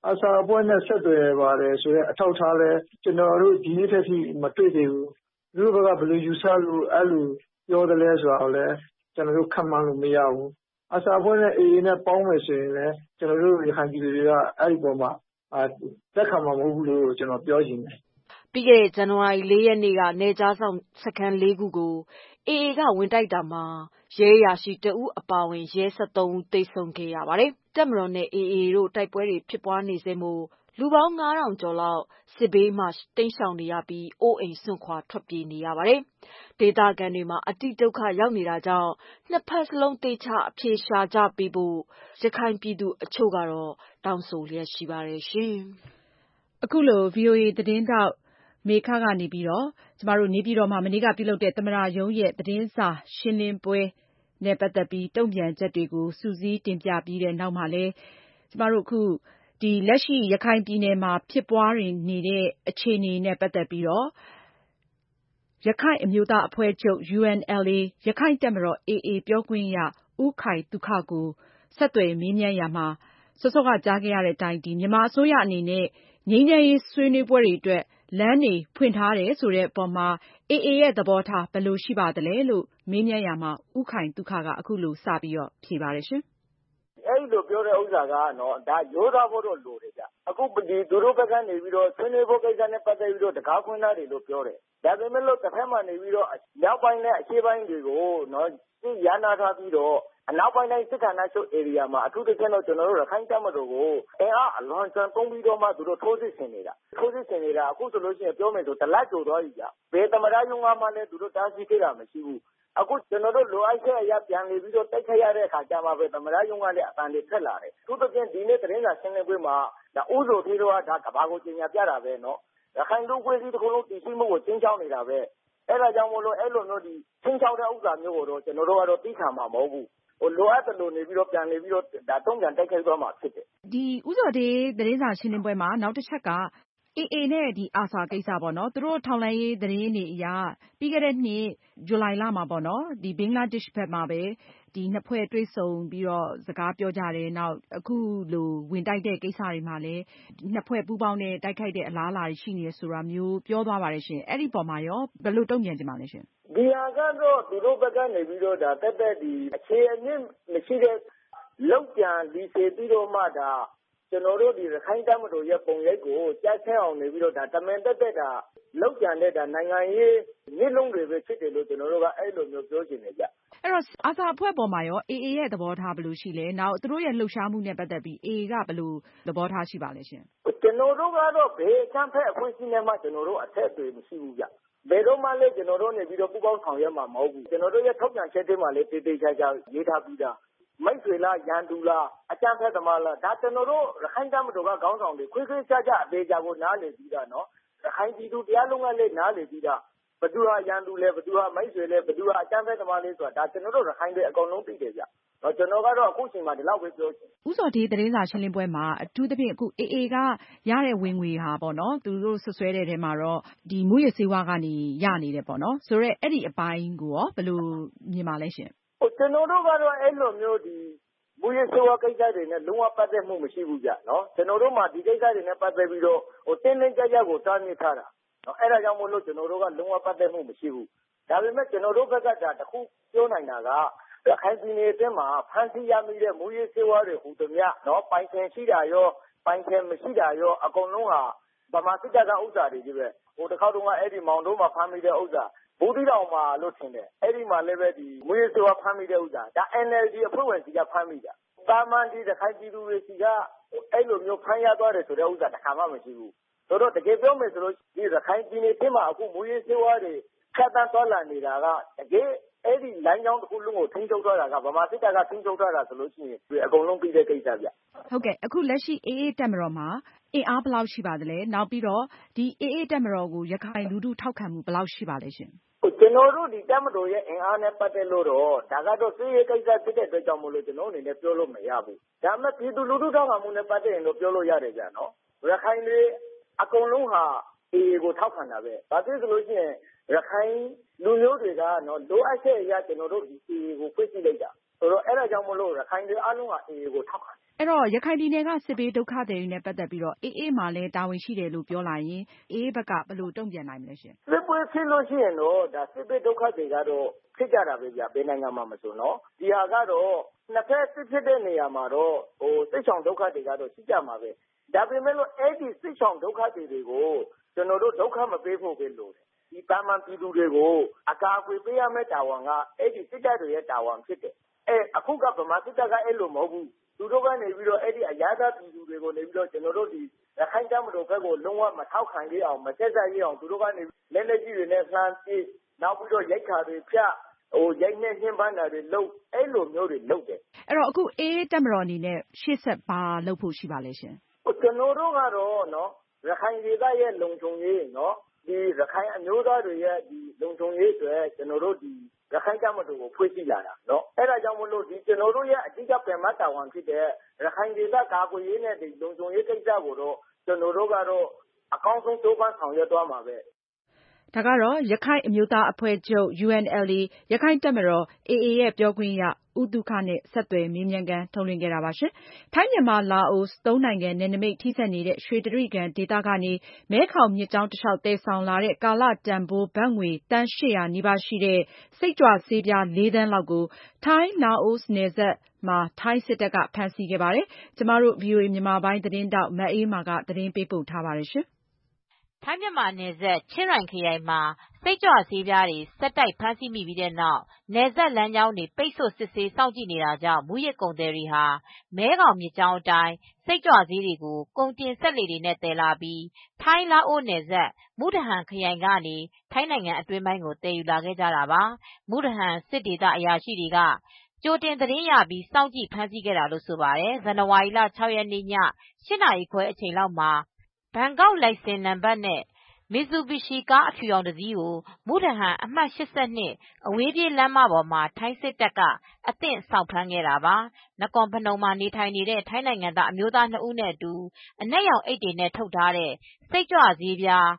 အာဆာအဖွဲ့နဲ့ဆက်သွယ်ပါတယ်ဆိုတဲ့အထောက်အထားလည်းကျွန်တော်တို့ဒီနေ့ထက်ထိမတွေ့သေးဘူး။သူတို့ကဘယ်လိုယူဆလို့အဲ့လိုပြောတယ်လဲဆိုတာကိုလည်းကျွန်တော်တို့ခန့်မှန်းလို့မရဘူး။အာဆာအဖွဲ့နဲ့ AA နဲ့ပေါင်းမယ်ဆိုရင်လည်းကျွန်တော်တို့ရခိုင်ပြည်သူတွေကအဲ့ဒီပေါ်မှာသက်ခံမှာမဟုတ်ဘူးလို့ကျွန်တော်ပြောချင်တယ်။ပြီးခဲ့တဲ့ဇန်နဝါရီ 4 ရက်နေ့ကနယ်ခြားစောင့်စခန်း 4 ခုကို AA ကဝင်တိုက်တာမှာရဲအရာရှိ1 ဦးအပါအဝင်ရဲ 13 ဦးသေဆုံးခဲ့ရပါတယ်။တပ်မတော်နဲ့ AA တို့တိုက်ပွဲတွေဖြစ်ပွားနေစဉ်မို့လူပေါင်း 5,000 ကျော်လောက်စစ်ဘေးမှာတိမ်းရှောင်နေရပြီးအိုးအိမ်စွန့်ခွာထွက်ပြေးနေရပါတယ်။ဒေသခံတွေမှာအတိဒုက္ခရောက်နေတာကြောင့်နှစ်ဖက်စလုံးသေချာအဖြေရှာကြပေးဖို့ရခိုင်ပြည်သူအချို့ကတော့တောင်းဆိုလျက်ရှိပါတယ်ရှင်။အခုလို VOA သတင်းထောက်မေခကနေပြီးတော့ကျမတို့နေပြည်တော်မှာမနေ့ကပြုလုပ်တဲ့သမ္မတရုံးရဲ့သတင်းစာရှင်းလင်းပွဲနဲ့ပတ်သက်ပြီးတုံ့ပြန်ချက်တွေကိုစုစည်းတင်ပြပြီးတဲ့နောက်မှာလည်းကျမတို့အခုဒီလက်ရှိရခိုင်ပြည်နယ်မှာဖြစ်ပွားနေတဲ့အခြေအနေနဲ့ပတ်သက်ပြီးတော့ရခိုင်အမျိုးသားအဖွဲ့ချုပ် UNLA ရခိုင်တပ်မတော် AA ပြောခွင့်ရဦးခိုင်သုခကိုဆက်သွယ်မေးမြန်းရာမှာစောစောကကြားခဲ့ရတဲ့အတိုင်းဒီမြန်မာအစိုးရအနေနဲ့ငြိမ်းချမ်းရေးဆွေးနွေးပွဲတွေအတွက်လမ်းတွေဖွင့်ထားတယ်ဆိုတဲ့အပေါ်မှာ AA ရဲ့သဘောထားဘယ်လိုရှိပါသလဲလို့မေးမြန်းရာမှာဦးခိုင်သုခကအခုလိုစပြီးတော့ဖြေပါတယ်ရှင်။အဲ့လိုပြောတဲ့ဥစ္စာကနော်ဒါရိုးသားဖို့တော့လိုတယ်ဗျ။အခုဒီသူတို့ဘက်ကနေပြီးတော့ဆွေးနွေးဖို့ကိစ္စနဲ့ပတ်သက်ပြီးတော့တကားဖွင့်ထားတယ်လို့ပြောတယ်။ဒါပေမဲ့လို့တစ်ဖက်မှာနေပြီးတော့မြောက်ပိုင်းနဲ့အရှေ့ပိုင်းတွေကိုနော်ရန်နာထားပြီးတော့အနောက်ပိုင်းတိုင်းစစ်ဌာနချုပ် area မှာအထူးသဖြင့်တော့ကျွန်တော်တို့ရခိုင်တပ်မတော်ကိုအင်အားအလွန်ကျွံသုံးပြီးတော့မှသူတို့ထိုးစစ်ဆင်နေတာအခုဆိုလို့ရှိရင်ပြောမယ်ဆိုတလက်ကြိုသွားပြီဗျ။ဘယ်သမ္မတရုံးကမှလည်းသူတို့တားဆီးခဲ့တာမရှိဘူး။အခုကျွန်တော်တို့လိုအပ်ချက်အရပြန်နေပြီးတော့တိုက်ခိုက်ရတဲ့အခါကျမှပဲသမ္မတရုံးကလည်းအတန်တွေထွက်လာတယ်။သူတို့ပြင်ဒီနေ့သတင်းစာရှင်းလင်းပွဲမှာဒါဥဆိုသေးတော့ဒါကဘာကိုကြီးညာပြတာပဲနော်။ရခိုင်လူ့အဖွဲ့အစည်းတစ်ခုလုံးတည်ရှိမှုကိုချင်းချောင်းနေတာပဲ။အဲ့ဒါကြောင့်မို့လို့အဲ့လိုမျိုးဒီချင်းချောင်းတဲ့ဥစ္စာမျိုးကိုတော့ကျွန်တော်တို့ကတော့သိခံမှာမဟုတ်ဘူး။လိုအပ်တယ်လို့နေပြီးတော့ပြန်နေပြီးတော့ဒါတုံ့ပြန်တိုက်ခိုက်သွားမှာဖြစ်တယ်။ဒီဥစောတေးသတင်းစာရှင်းလင်းပွဲမှာနောက်တစ်ချက်ကAA နဲ့ဒီ ARSA ကိစ္စပေါ့နော်သူတို့ထောက်လှမ်းရေးသတင်းတွေအရပြီးခဲ့တဲ့နှစ်ဇူလိုင်လမှာပေါ့နော်ဒီဘင်္ဂလားဒေ့ရှ်ဘက်မှာပဲဒီနှစ်ဖွဲ့တွေ့ဆုံပြီးတော့စကားပြောကြတယ်နောက်အခုလိုဝင်တိုက်တဲ့ကိစ္စတွေမှာလည်းနှစ်ဖွဲ့ပူးပေါင်းတဲ့တိုက်ခိုက်တဲ့အလားအလာရှိနေဆိုတာမျိုးပြောသွားပါတယ်ရှင်အဲ့ဒီပေါ်မှာရောဘယ်လိုတုံ့ပြန်ကြပါလဲရှင်ဒီဟာကတော့သူတို့ဘက်ကနေပြီးတော့ဒါတက်ဒီအခြေအမြင့်မရှိတဲ့လောက်ပြန်ဒီစေပြီးတော့မှဒါကျွန်တော်တို့ဒီရခိုင်တပ်မတော်ရဲ့ပုံရိပ်ကိုကြားဆဲအောင်နေပြီးတော့ဒါတမင်တက်တာလောက်ကြံတဲ့ဒါနိုင်ငံရေးနှိလုံးတွေပဲဖြစ်တယ်လို့ကျွန်တော်တို့ကအဲ့လိုမျိုးပြောချင်နေကြအဲ့တော့အာသာအဖွဲ့ပေါ်မှာရော AA ရဲ့သဘောထားဘယ်လိုရှိလဲနောက်သူတို့ရဲ့လှုပ်ရှားမှုနဲ့ပတ်သက်ပြီး AA ကဘယ်လိုသဘောထားရှိပါလဲရှင်ကျွန်တော်တို့ကတော့ဘယ်အချမ်းဖက်အဖွဲ့အစည်းနဲ့မှကျွန်တော်တို့အထက်တွေမရှိဘူးကြဘယ်တော့မှလည်းကျွန်တော်တို့နေပြီးတော့ပူပေါင်းဆောင်ရွက်မှာမဟုတ်ဘူးကျွန်တော်တို့ရဲ့ထုတ်ပြန်ချက်တွေမှာလည်းတေးချာရေးထားပြီးသားမိတ်ဆွေလားရန်သူလားအကြမ်းဖက်သမားလားဒါကျွန်တော်တို့ရခိုင်တပ်မတော်ကခေါင်းဆောင်တွေခွေးချအသေးချာကိုနားလည်ပြီးသားနော်ရခိုင်ပြည်သူတရားလုံးကလည်းနားလည်ပြီးသားဘသူဟာရန်သူလဲဘသူဟာမိတ်ဆွေလဲဘသူဟာအကြမ်းဖက်သမားလဲဆိုတာဒါကျွန်တော်တို့ရခိုင်တွေအကုန်လုံးသိတယ်ဗျကျွန်တော်ကတော့အခုချိန်မှာဒီလောက်ပဲပြောချင်ဥစောဒီသတင်းစာရှင်းလင်းပွဲမှာအထူးသဖြင့်အခု AA ကရတဲ့ဝင်ငွေဟာပေါ့နော်သူတို့ဆွဆွဲတဲ့ထဲမှာတော့ဒီမူရစေဝါကနေရနေတယ်ပေါ့နော်ဆိုတော့အဲ့ဒီအပိုင်းကိုရောဘယ်လိုမြင်ပါလဲရှင်ကျွန်တော်တို့ကတော့အဲ့လိုမျိုးဒီမူရစေဝါကိစ္စတွေနဲ့လုံးဝပတ်သက်မှုမရှိဘူးကြနော်ကျွန်တော်တို့မှဒီကိစ္စတွေနဲ့ပတ်သက်ပြီးတော့တင်းကြပ်ကိုတားမြစ်ထားတာနော်အဲ့ဒါကြောင့်မို့လို့ကျွန်တော်တို့ကလုံးဝပတ်သက်မှုမရှိဘူးဒါပေမဲ့ကျွန်တော်တို့ဘက်ကဒါတခုပြောနိုင်တာကရခိုင်ပြည်နယ်အတွင်းမှာဖမ်းဆီးရမိတဲ့မူရစေဝါတွေဟူသည်များနော်ပိုင်ရှင်ရှိတာရောပိုင်ရှင်မရှိတာရောအကုန်လုံးဟာဗမာစစ်တပ်ကဥစ္စာတွေကြီးပဲတစ်ခါတော့အဲ့ဒီမောင်တို့မှာဖမ်းမိတဲ့ဥစ္စာဘူးတီတော်မှာလို့ထင်တယ်အဲ့ဒီမှာလည်းပဲဒီမွေးစေဝါဖမ်းမိတဲ့ဥစ္စာဒါ NLD အဖွဲ့ဝင်စီကဖမ်းမိတာတာမန်ဒီတခိုင်ပြည်သူတွေစီကအဲ့လိုမျိုးဖမ်းရသွားတယ်ဆိုတဲ့ဥစ္စာတစ်ခါမှမရှိဘူးတော့တကယ်ပြောမယ်ဆိုလို့ဒီရခိုင်ပြည်နယ်ထဲမှာအခုမွေးစေဝါတွေခတ်တန်းသွားလာနေတာကတကယ်အဲ့ဒီလမ်းကြောင်းတစ်ခုလုံးကိုထိန်းချုပ်ထားတာကဗမာစစ်တပ်ကထိန်းချုပ်ထားတာဆိုလို့ရှိရင်ဒီအကုန်လုံးပြီးတဲ့ကိစ္စဗျဟုတ်ကဲ့အခုလက်ရှိ AA တပ်မတော်မှာအင်အားဘယ်လောက်ရှိပါသလဲနောက်ပြီးတော့ဒီ AA တပ်မတော်ကိုရခိုင်လူထုထောက်ခံမှုဘယ်လောက်ရှိပါလဲရှင်ကျွန်တော်တို့ဒီတပ်မတော်ရဲ့အင်အားနဲ့ပတ်သက်လို့တော့ဒါကတော့သိရကိစ္စဖြစ်တဲ့အတွက်ကြောင့်မို့လို့ကျွန်တော်အနေနဲ့ပြောလို့မရဘူးဒါမှပြည်သူလူထုထောက်ခံမှုနဲ့ပတ်သက်ရင်တော့ပြောလို့ရတယ်ကြနော်ရခိုင်တွေအကုန်လုံးဟာ AA ကိုထောက်ခံတာပဲဘာဖြစ်လို့ရှိရင်ရခိုင်လူမျိုးတွေကနော်လိုအပ်ချက်အရကျွန်တော်တို့ဒီ AA ကိုဖွင့်ကြည့်လိုက်တာဆိုတော့အဲ့ဒါကြောင့်မို့လို့ရခိုင်တွေအားလုံးက AA ကိုထောက်ခံအဲ့တော့ရခိုင်ပြည်နယ်ကစစ်ဘေးဒုက္ခသည်တွေနဲ့ပတ်သက်ပြီးတော့AAမှာလည်းတာဝန်ရှိတယ်လို့ပြောလာရင် AAဘက်ကဘယ်လိုတုံ့ပြန်နိုင်မလဲရှင်စစ်ပွဲဖြစ်လို့ရှိရင်တော့ဒါစစ်ဘေးဒုက္ခတွေကတော့ဖြစ်ကြတာပဲဗျဘယ်နိုင်ငံမှာမဆိုနော်ဒီဟာကတော့နှစ်ဖက်စစ်ဖြစ်တဲ့နေရာမှာတော့စစ်ဆောင်ဒုက္ခတွေကတော့ရှိကြမှာပဲဒါပေမဲ့လို့အဲ့ဒီစစ်ဆောင်ဒုက္ခတွေကိုကျွန်တော်တို့ဒုက္ခမပေးဖို့ပဲလို့ဒီတာမန်ပြည်သူတွေကိုအကာအကွယ်ပေးရမယ့်တာဝန်ကအဲ့ဒီစစ်တပ်တွေရဲ့တာဝန်ဖြစ်တယ်အခုကဗမာစစ်တပ်ကအဲ့လိုမဟုတ်ဘူးသူတို့ကနေပြီးတော့အဲ့ဒီအရာသားပြည်သူတွေကိုနေပြီးတော့ကျွန်တော်တို့ဒီရခိုင်တပ်မတော်ဘက်ကိုလုံးဝမထောက်ခံရအောင်မဆက်ဆက်ရအောင်သူတို့ကနေလက်လက်ကြီးတွေနဲ့ဆန်းပြီးနောက်ပြီးတော့ရိုက်ခါတွေဖြတ်ရိုက်နဲ့နှင်းပန်းတာတွေလုပ်အဲ့လိုမျိုးတွေလုပ်တယ်အဲ့တော့အခုAAတပ်မတော်အနေနဲ့ရှေ့ဆက်ပါလုပ်ဖို့ရှိပါလဲရှင်ကျွန်တော်တို့ကတော့နော်ရခိုင်ဒေသရဲ့လုံခြုံရေးနော်ဒီရခိုင်အမျိုးသားတွေရဲ့ဒီလုံခြုံရေးတွေကျွန်တော်တို့ဒီရခိုင်တပ်မတော်ကိုဖွဲ့စည်းလာတာနော်အဲ့ဒါကြောင့်မလို့ဒီကျွန်တော်တို့ရဲ့အဓိကပြန်မတာဝန်ဖြစ်တဲ့ရခိုင်ဒေသကာကွယ်ရေးနဲ့ဒီလုံခြုံရေးကိစ္စကိုတော့ကျွန်တော်တို့ကတော့အကောင်းဆုံးကြိုးပမ်းဆောင်ရွက်သွားမှာပဲဒါကတော့ရခိုင်အမျိုးသားအဖွဲ့ချုပ် UNLA ရခိုင်တပ်မတော် AA ရဲ့ပြောခွင့်ရဦးသုခနဲ့ဆက်သွယ်မေးမြန်းခန်းထုတ်လွှင့်ခဲ့တာပါရှင်။ထိုင်းမြန်မာလာအိုသုံးနိုင်ငံနယ်နိမိတ်ထိစပ်နေတဲ့ရွှေတြိဂံဒေသကနေမဲခေါင်မြစ်ကြောင်းတစ်လျှောက်သယ်ဆောင်လာတဲ့ကာလတန်ဖိုးဘတ်ငွေသန်း800နီးပါးရှိတဲ့စိတ်ကြွဆေးပြား4 သန်းလောက်ကိုထိုင်းလာအိုနယ်စပ်မှာထိုင်းစစ်တပ်ကဖမ်းဆီးခဲ့ပါတယ်။ကျမတို့ VOA မြန်မာပိုင်းသတင်းထောက်မအေးမာကသတင်းပေးပို့ထားပါတယ်ရှင်။ထိုင်းမြန်မာနယ်စပ်ချင်းရိုင်ခရိုင်မှာစိတ်ကြွဆေးပြားတွေဆက်တိုက်ဖမ်းဆီးမိပြီးတဲ့နောက်နယ်စပ်လမ်းကြောင်းတွေပိတ်ဆို့စစ်ဆေးစောင့်ကြည့်နေတာကြောင့်မူရစ်ကုန်သည်တွေဟာမဲခေါင်မြစ်ကြောင်းအတိုင်းစိတ်ကြွဆေးတွေကိုကုန်တင်စက်လှေတွေနဲ့သယ်လာပြီးထိုင်းလာအိုနယ်စပ်မူဒဟန်ခရိုင်ကနေထိုင်းနိုင်ငံအတွင်းပိုင်းကိုသယ်ယူလာခဲ့ကြတာပါမူဒဟန်စစ်ဒေသအရာရှိတွေကကြိုတင်သတင်းရပြီးစောင့်ကြည့်ဖမ်းဆီးခဲ့တာလို့ဆိုပါတယ်ဇန်နဝါရီလ6 ရက်နေ့ည 8 နာရီခွဲအချိန်လောက်မှာဘန်ကောက်လိုင်စင်နံပါတ်နဲ့မစ်ဇူဘီရှီကားအဖြူရောင်တစ်စီးကိုမူဒဟန်အမှတ်82အဝေးပြေးလမ်းမပေါ်မှာထိုင်းစစ်တပ်ကအသင့်စောင့်ဖမ်းခဲ့တာပါနကွန်ဖနုံမှာနေထိုင်နေတဲ့ထိုင်းနိုင်ငံသားအမျိုးသား2ဦးနဲ့အတူအနက်ရောင်အိတ်တွေနဲ့ထုတ်ထားတဲ့စိတ်ကြွဆေးပြား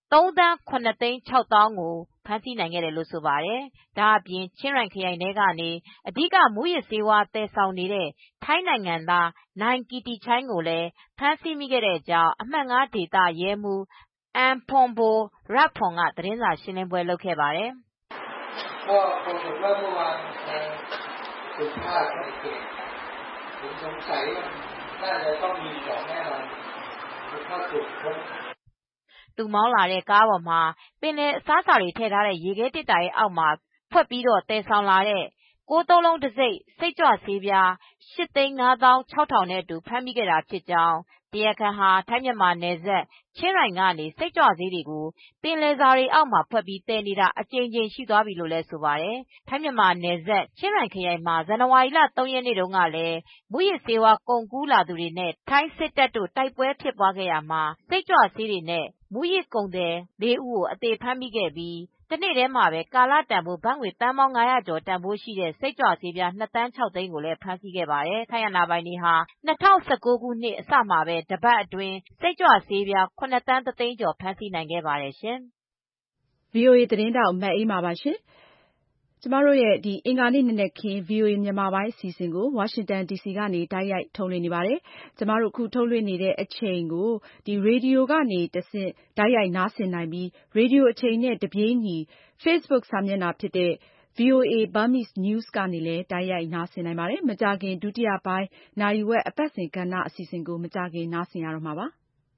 3,7,600,000ကိုဖမ်းဆီးနိုင်ခဲ့တယ်လို့ဆိုပါတယ်ဒါအပြင်ချင်းရိုင်ခရိုင်ထဲကနေအဓိကမူရစ်ဆေးဝါးသယ်ဆောင်နေတဲ့ထိုင်းနိုင်ငံသားနိုင်ကီတီချိုင်းကိုလည်းဖမ်းဆီးမိခဲ့တဲ့အကြောင်းအမှတ်9ဒေသရဲမှူးအန်ဖွန်ဘိုရတ်ဖွန်ကသတင်းစာရှင်းလင်းပွဲလုပ်ခဲ့ပါတယ်ก็ปรากฏว่าเมื่อวานสุภาพผมสงสัยว่าน่าจะต้องมีของแน่นอนสุภาพสุขသူမောင်းလာတဲ့ကားပေါ်မှာပင်လယ်အစားအစာတွေထည့်ထားတဲ့ရေခဲတစ်တာရဲ့အောက်မှာဖွက်ပြီးတော့တည်ဆောင်လာတဲ့9 လုံးတစ်စိတ်စိတ်ကြွဆေးပြား8,5၆,000နဲ့အတူဖမ်းမိခဲ့တာဖြစ်ကြောင်းတရားခံဟာထိုင်းမြန်မာနယ်စပ်ချင်းရိုင်ကနေစိတ်ကြွဆေးတွေကိုပင်လယ်စာတွေအောက်မှာဖွက်ပြီးတည်နေတာအကြိမ်ကြိမ်ရှိသွားပြီလို့လည်းဆိုပါတယ်ထိုင်းမြန်မာနယ်စပ်ချင်းရိုင်ခရိုင်မှာဇန်နဝါရီလ3 ရက်နေ့တုန်းကလည်းမူရစ်ဆေးဝါးကုန်ကူးလာသူတွေနဲ့ထိုင်းစစ်တပ်တို့တိုက်ပွဲဖြစ်ပွားခဲ့ရမှာစိတ်ကြွဆေးတွေနဲ့မူရစ်ကုန်သည်4 ဦးကိုအသေဖမ်းမိခဲ့ပြီးတနေ့တည်းမှာပဲကာလတန်ဖိုးဘတ်ငွေသန်းပေါင်း900ကျော်တန်ဖိုးရှိတဲ့စိတ်ကြွဆေးပြား2 သန်း 6 သိန်းကိုလည်းဖမ်းဆီးခဲ့ပါတယ်။ထိုင်းအာဏာပိုင်တွေဟာ2019 ခုနှစ်အစမှာပဲတပတ်အတွင်းစိတ်ကြွဆေးပြား7 သန်း 1 သိန်းကျော်ဖမ်းဆီးနိုင်ခဲ့ပါတယ်ရှင်။ VOA သတင်းထောက်မအေးမာပါရှင်။ကျမတို့ရဲ့အင်္ဂါနေ့နံနက်ခင်း VOA မြန်မာပိုင်းအစီအစဉ်ကိုဝါရှင်တန် DC ကနေတိုက်ရိုက်ထုတ်လွှင့်နေပါတယ်။ကျမတို့အခုထုတ်လွှင့်နေတဲ့အချိန်ကိုရေဒီယိုကနေတဆင့်တိုက်ရိုက်နားဆင်နိုင်ပြီးရေဒီယိုအချိန်နဲ့တပြေးညီ Facebook စာမျက်နှာဖြစ်တဲ့ VOA Burmese News ကနေလည်းတိုက်ရိုက်နားဆင်နိုင်ပါတယ်။မကြာခင်ဒုတိယပိုင်းနာရီဝက်အပတ်စဉ်ကဏ္ဍအစီအစဉ်ကိုမကြာခင်နားဆင်ရတော့မှာပါ။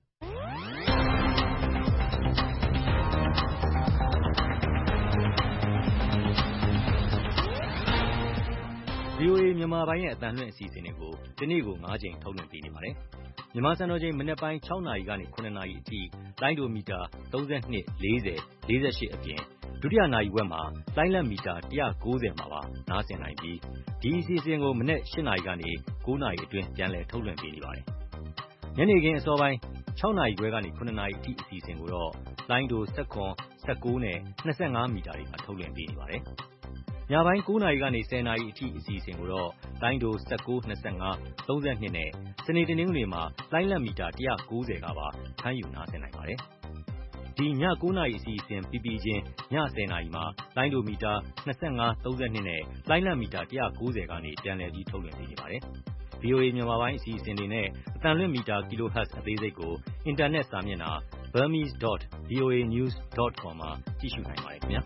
VOA မြန်မာပိုင်းရဲ့အသံလွှင့်အစီအစဉ်တွေကိုဒီနေ့ကို9 ကြိမ်ထုတ်လွှင့်ပေးနေပါတယ်။မြန်မာစံတော်ချိန်မနက်ပိုင်း6 နာရီကနေ9 နာရီအထိလိုင်းဒိုမီတာ32 40 48အပြင်ဒုတိယနာရီဝက်မှာလိုင်းလက်မီတာ190မှာပါနားဆင်နိုင်ပြီးဒီအစီအစဉ်ကိုမနက်8 နာရီကနေ9 နာရီအတွင်းပြန်လည်ထုတ်လွှင့်ပေးနေပါတယ်။ညနေခင်းအစောပိုင်း6 နာရီခွဲကနေ9 နာရီအထိအစီအစဉ်ကိုတော့လိုင်းဒို19 19နဲ့25မီတာတွေမှာထုတ်လွှင့်ပေးနေပါတယ်။ညပိုင်း9 နာရီကနေ10 နာရီအထိအစီအစဉ်ကိုတော့လိုင်းဒို19 25 32နဲ့စနေတနင်္ဂနွေမှာလိုင်းလက်မီတာ190ကပါဖမ်းယူနားဆင်နိုင်ပါတယ်။ဒီည9 နာရီအစီအစဉ်ပြီးပြီးချင်းည10 နာရီမှာလိုင်းဒိုမီတာ25 32နဲ့လိုင်းလက်မီတာ190ကနေပြန်လည်ပြီးထုတ်လွှင့်ပေးနေပါတယ်။ VOA မြန်မာပိုင်းအစီအစဉ်တွေနဲ့အသံလွှင့်မီတာ kilohertz အသေးစိတ်ကိုအင်တာနက်စာမျက်နှာ burmese.voanews.com မှာကြည့်ရှုနိုင်ပါတယ်ခင်ဗျာ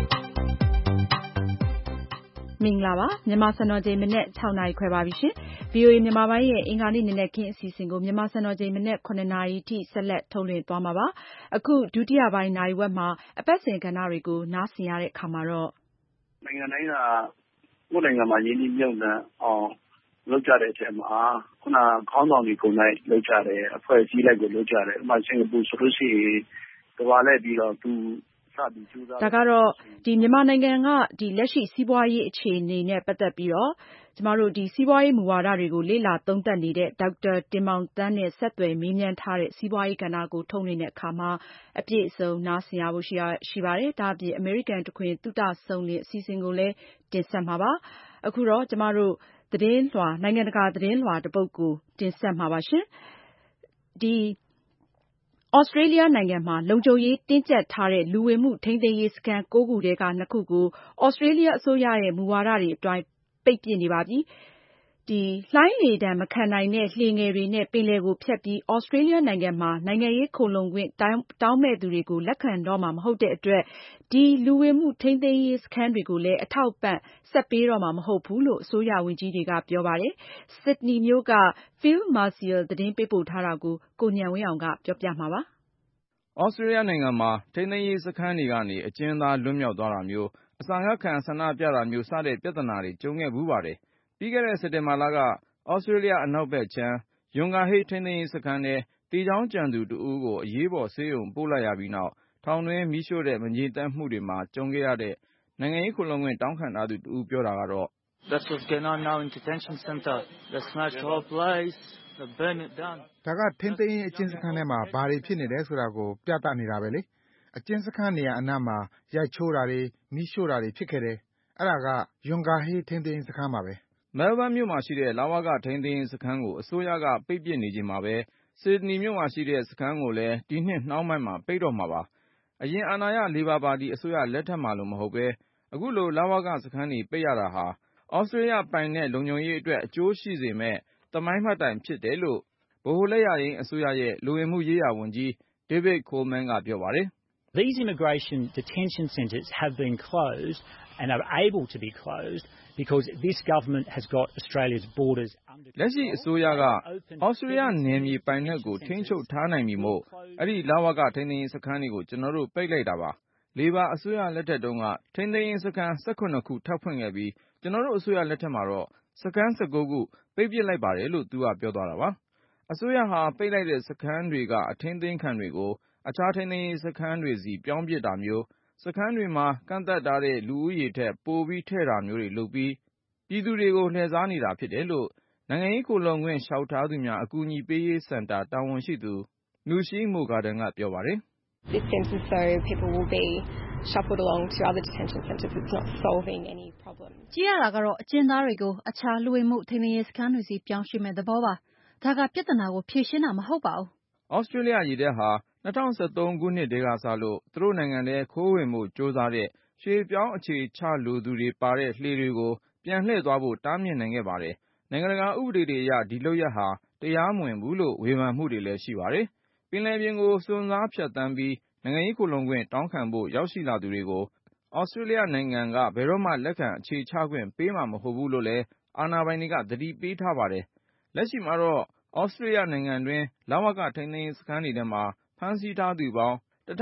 မင်္ဂလာပါမြန်မာစံတော်ချိန်မနေ့ 6 နာရီခွဲပါပြီရှင် VOA မြန်မာပိုင်းရဲ့အင်္ဂါနေ့နနက်ခင်းအစီအစဉ်ကိုမြန်မာစံတော်ချိန်မနေ့ 9 နာရီထိဆက်လက်ထုတ်လွှင့်သွားမှာပါအခုဒုတိယပိုင်းနာရီဝက်မှာအပတ်စဉ်ကဏ္ဍတွေကိုနားဆင်ရတဲ့အခါမှာတော့နိုင်ငံတိုင်းကကိုယ်နိုင်ငံမှာရင်းနှီးမြှုပ်နှံအောင်လုပ်ကြတဲ့အချိန်မှာခုနခေါင်းဆောင်တွေကိုယ်၌လုပ်ကြတယ်အဖွဲ့အစည်းလိုက်ကိုလုပ်ကြတယ်ဥပမာစင်ကာပူဆိုလို့ရှိရင်ကမ္ဘာလှည့်ပြီးတော့သူဒါကတော့ဒီမြန်မာနိုင်ငံကဒီလက်ရှိစီးပွားရေးအခြေအနေနဲ့ပတ်သက်ပြီးတော့ကျမတို့ဒီစီးပွားရေးမူဝါဒတွေကိုလေ့လာသုံးသပ်နေတဲ့ဒေါက်တာတင်မောင်သန်းနဲ့ဆက်သွယ်မေးမြန်းထားတဲ့စီးပွားရေးကဏ္ဍကိုထုတ်လွှင့်တဲ့အခါမှာအပြည့်အစုံနားဆင်ရဖို့ရှိပါတယ်။ဒါအပြင်အမေရိကန်တခွင်သုတဆုံလင်အစီအစဉ်ကိုလည်းတင်ဆက်မှာပါ။အခုတော့ကျမတို့သတင်းလွှာနိုင်ငံတကာသတင်းလွှာတစ်ပုဒ်ကိုတင်ဆက်မှာပါရှင်။ဒီဩစတြေးလျနိုင်ငံမှာလုံခြုံရေးတင်းကျပ်ထားတဲ့လူဝင်မှုထိန်းသိမ်းရေးစခန်း 9 ခုထဲက 2 ခုကိုဩစတြေးလျအစိုးရရဲ့မူဝါဒတွေအတိုင်းပိတ်ပစ်နေပါပြီ။ဒီလှိုင်းလေတံမခံနိုင်တဲ့လှေငယ်တွေနဲ့ပင်လယ်ကိုဖြတ်ပြီးဩစတြေးလျနိုင်ငံမှာနိုင်ငံရေးခိုလှုံခွင့်တောင်းမဲ့သူတွေကိုလက်ခံတော့မှာမဟုတ်တဲ့အတွက်ဒီလူဝင်မှုထိန်းသိမ်းရေးစခန်းတွေကိုလည်းအထောက်ပံ့ဆက်ပေးတော့မှာမဟုတ်ဘူးလို့အစိုးရဝန်ကြီးတွေကပြောပါတယ်။ Sydney မြို့က Phil Marcial သတင်းပေးပို့ထားတာကိုကိုဉာဏ်ဝင်းအောင်ကပြောပြမှာပါ။ဩစတြေးလျနိုင်ငံမှာထိန်းသိမ်းရေးစခန်းတွေကနေအကျဉ်းသားလွတ်မြောက်သွားတာမျိုးအစာငတ်ခံဆန္ဒပြတာမျိုးစတဲ့ပြဿနာတွေကြုံခဲ့ဘူးပါတယ်။ပြီးခဲ့တဲ့စက်တင်ဘာလကဩစတြေးလျအနောက်ဘက်ခြမ်းယွန်ဂါဟိတ်ထိန်းသိမ်းရေးစခန်းထဲတေချောင်းကြံသူတဦးကိုအရေးပေါ်ဆေးရုံပို့လိုက်ရပြီးနောက်ထောင်တွင်းမီးရှို့တဲ့မငြိမ်သက်မှုတွေမှာကြုံခဲ့ရတဲ့နိုင်ငံရေးခိုလှုံခွင့်တောင်းခံထားသူတဦးပြောတာကတော့ That's what's going on now in detention center. They smashed the whole place. They burned it down. ဒါကထိန်းသိမ်းရေးအကျဉ်းစခန်းထဲမှာဘာတွေဖြစ်နေတယ်ဆိုတာကိုပြသနေတာပဲလေ။အကျဉ်းစခန်းနေရာအနားမှာရိုက်ချိုးတာတွေမီးရှို့တာတွေဖြစ်ခဲ့တယ်။အဲ့ဒါကယွန်ဂါဟေးထိန်းသိမ်းရေးစခန်းပါပဲ။မဲလ်ဘန်းမြို့မှာရှိတဲ့လဝကထိန်းသိမ်းရေးစခန်းကိုအစိုးရကပိတ်ပစ်နေချိန်မှာပဲဆစ်ဒနီမြို့မှာရှိတဲ့စခန်းကိုလည်းဒီနှစ်နှောင်းပိုင်းမှာပိတ်တော့မှာပါ။အရင်အာဏာရလေဘာပါတီအစိုးရလက်ထက်မှာလို့မဟုတ်ပဲအခုလိုလဝကစခန်းတွေပိတ်ရတာဟာဩစတြေးလျပိုင်တဲ့လုံခြုံရေးအတွက်အကျိုးရှိစေမဲ့သမိုင်းမှတ်တိုင်ဖြစ်တယ်လို့ဗဟိုလက်ယာယိမ်းအစိုးရရဲ့လူဝင်မှုရေးရာဝန်ကြီး David Coleman ကပြောပါတယ်။ These immigration detention centres have been closed and are able to be closed because this government has got Australia's borders under control. လက်ရှိအစိုးရကဩစတြေးလျနယ်မြေပိုင်နက်ကိုထိန်းချုပ်ထားနိုင်ပြီမို့အဲ့ဒီလဝကထိန်းသိမ်းရေးစခန်းတွေကိုကျွန်တော်တို့ပိတ်လိုက်တာပါ။လေဘာအစိုးရလက်ထက်တုန်းကထိန်းသိမ်းရေးစခန်း18ခုထပ်ဖွင့်ခဲ့ပြီးကျွန်တော်တို့အစိုးရလက်ထက်မှာတော့စခန်း19ခုပိတ်ပစ်လိုက်ပါတယ်လို့သူကပြောသွားတာပါ။အစိုးရဟာပိတ်လိုက်တဲ့စခန်းတွေကအထင်းသိမ်းခံတွေကိုအခြားထိန်းသိမ်းရေးစခန်းတွေစီပြောင်းပစ်တာမျိုးစခန်းတွေမှာကန့်သက်ထားတဲ့လူဦးရေထက်ပိုပြီးထည့်တာမျိုးတွေလုပ်ပြီးပြည်သူတွေကိုလှည့်စားနေတာဖြစ်တယ်လို့နိုင်ငံရေးခိုလှုံခွင့်လျှောက်ထားသူများအကူအညီပေးရေးစင်တာတာဝန်ရှိသူ Nushi Mogadan ကပြောပါတယ်။ This seems as though people will be shuffled along to other detention centres. It's not solving any problem. ကြည့်ရတာကတော့အကျဉ်းသားတွေကိုအခြားလူဝင်မှုထိန်းသိမ်းရေးစခန်းတွေစီပြောင်းရွှေ့မဲ့သဘောပါ။ဒါကပြဿနာကိုဖြေရှင်းတာမဟုတ်ပါဘူး။ဩစတြေးလျရေတပ်ဟာ2013ခုနှစ်တည်းကစလို့သူတို့နိုင်ငံထဲခိုးဝင်မှုစ조사တဲ့ရွှေပြောင်းအခြေချလိုသူတွေပါတဲ့လှေတွေကိုပြန်လှည့်သွားဖို့တားမြစ်နိုင်ခဲ့ပါတယ်။နိုင်ငံတကာဥပဒေတွေအရဒီလုပ်ရပ်ဟာတရားမဝင်ဘူးလို့ဝေဖန်မှုတွေလည်းရှိပါတယ်။ပင်လယ်ပြင်ကိုစွန့်စားဖြတ်သန်းပြီးနိုင်ငံရေးခိုလှုံခွင့်တောင်းခံဖို့ရောက်ရှိလာသူတွေကိုဩစတြေးလျနိုင်ငံကဘယ်တော့မှလက်ခံအခြေချခွင့်ပေးမှာမဟုတ်ဘူးလို့လည်းအာဏာပိုင်တွေကသတိပေးထားပါတယ်။လက်ရှိမှာတော့ဩစတြေးလျနိုင်ငံတွင်းလဝကထိန်းသိမ်းရေးစခန်းတွေထဲမှာဖမ်းဆီးထားသူပေါင်း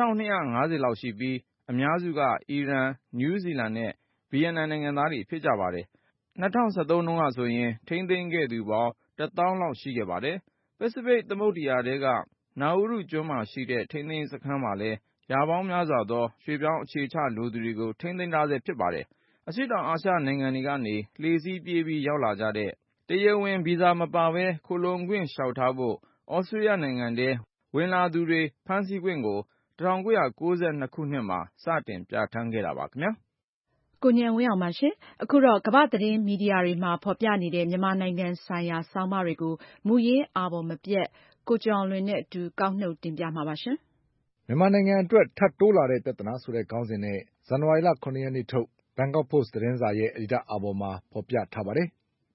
1250လောက်ရှိပြီးအများစုကအီရန်၊နယူးဇီလန်နဲ့ဗီယက်နမ်နိုင်ငံသားတွေဖြစ်ကြပါတယ်။2013တုန်းကဆိုရင်ထိန်းသိမ်းခဲ့သူပေါင်း1000လောက်ရှိခဲ့ပါတယ်။ပစိဖိတ်သမုဒ္ဒရာထဲကနာအူရုကျွန်းမှာရှိတဲ့ထိန်းသိမ်းရေးစခန်းမှာလည်းရာပေါင်းများစွာသောရွှေပြောင်းအခြေချလိုသူတွေကိုထိန်းသိမ်းထားဆဲဖြစ်ပါတယ်။အရှေ့တောင်အာရှနိုင်ငံတွေကနေလှေစီးပြေးပြီးရောက်လာကြတဲ့တရားဝင်ဗီဇာမပါဘဲခိုလှုံခွင့်လျှောက်ထားဖို့ဩစတြေးလျနိုင်ငံထဲဝင်လာသူတွေဖမ်းဆီးခွင့်ကို1992ခုနှစ်မှာစတင်ပြဌာန်းခဲ့တာပါခင်ဗျာ။ကိုဉာဏ်ဝင်းအောင်ပါရှင်။အခုတော့ကမ္ဘာ့သတင်းမီဒီယာတွေမှာဖော်ပြနေတဲ့မြန်မာနိုင်ငံဆိုင်ရာဆောင်းပါးတွေကိုမူရင်းအာဘော်မပြတ်ကိုကျော်အောင်လွင်နဲ့အတူကောက်နှုတ်တင်ပြမှာပါရှင်။မြန်မာနိုင်ငံအတွက်ထပ်တိုးလာတဲ့ပြဿနာဆိုတဲ့ခေါင်းစဉ်နဲ့ဇန်နဝါရီလ9ရက်နေ့ထုတ် Bangkok Post သတင်းစာရဲ့အယ်ဒီတာအာဘော်မှာဖော်ပြထားပါတယ်။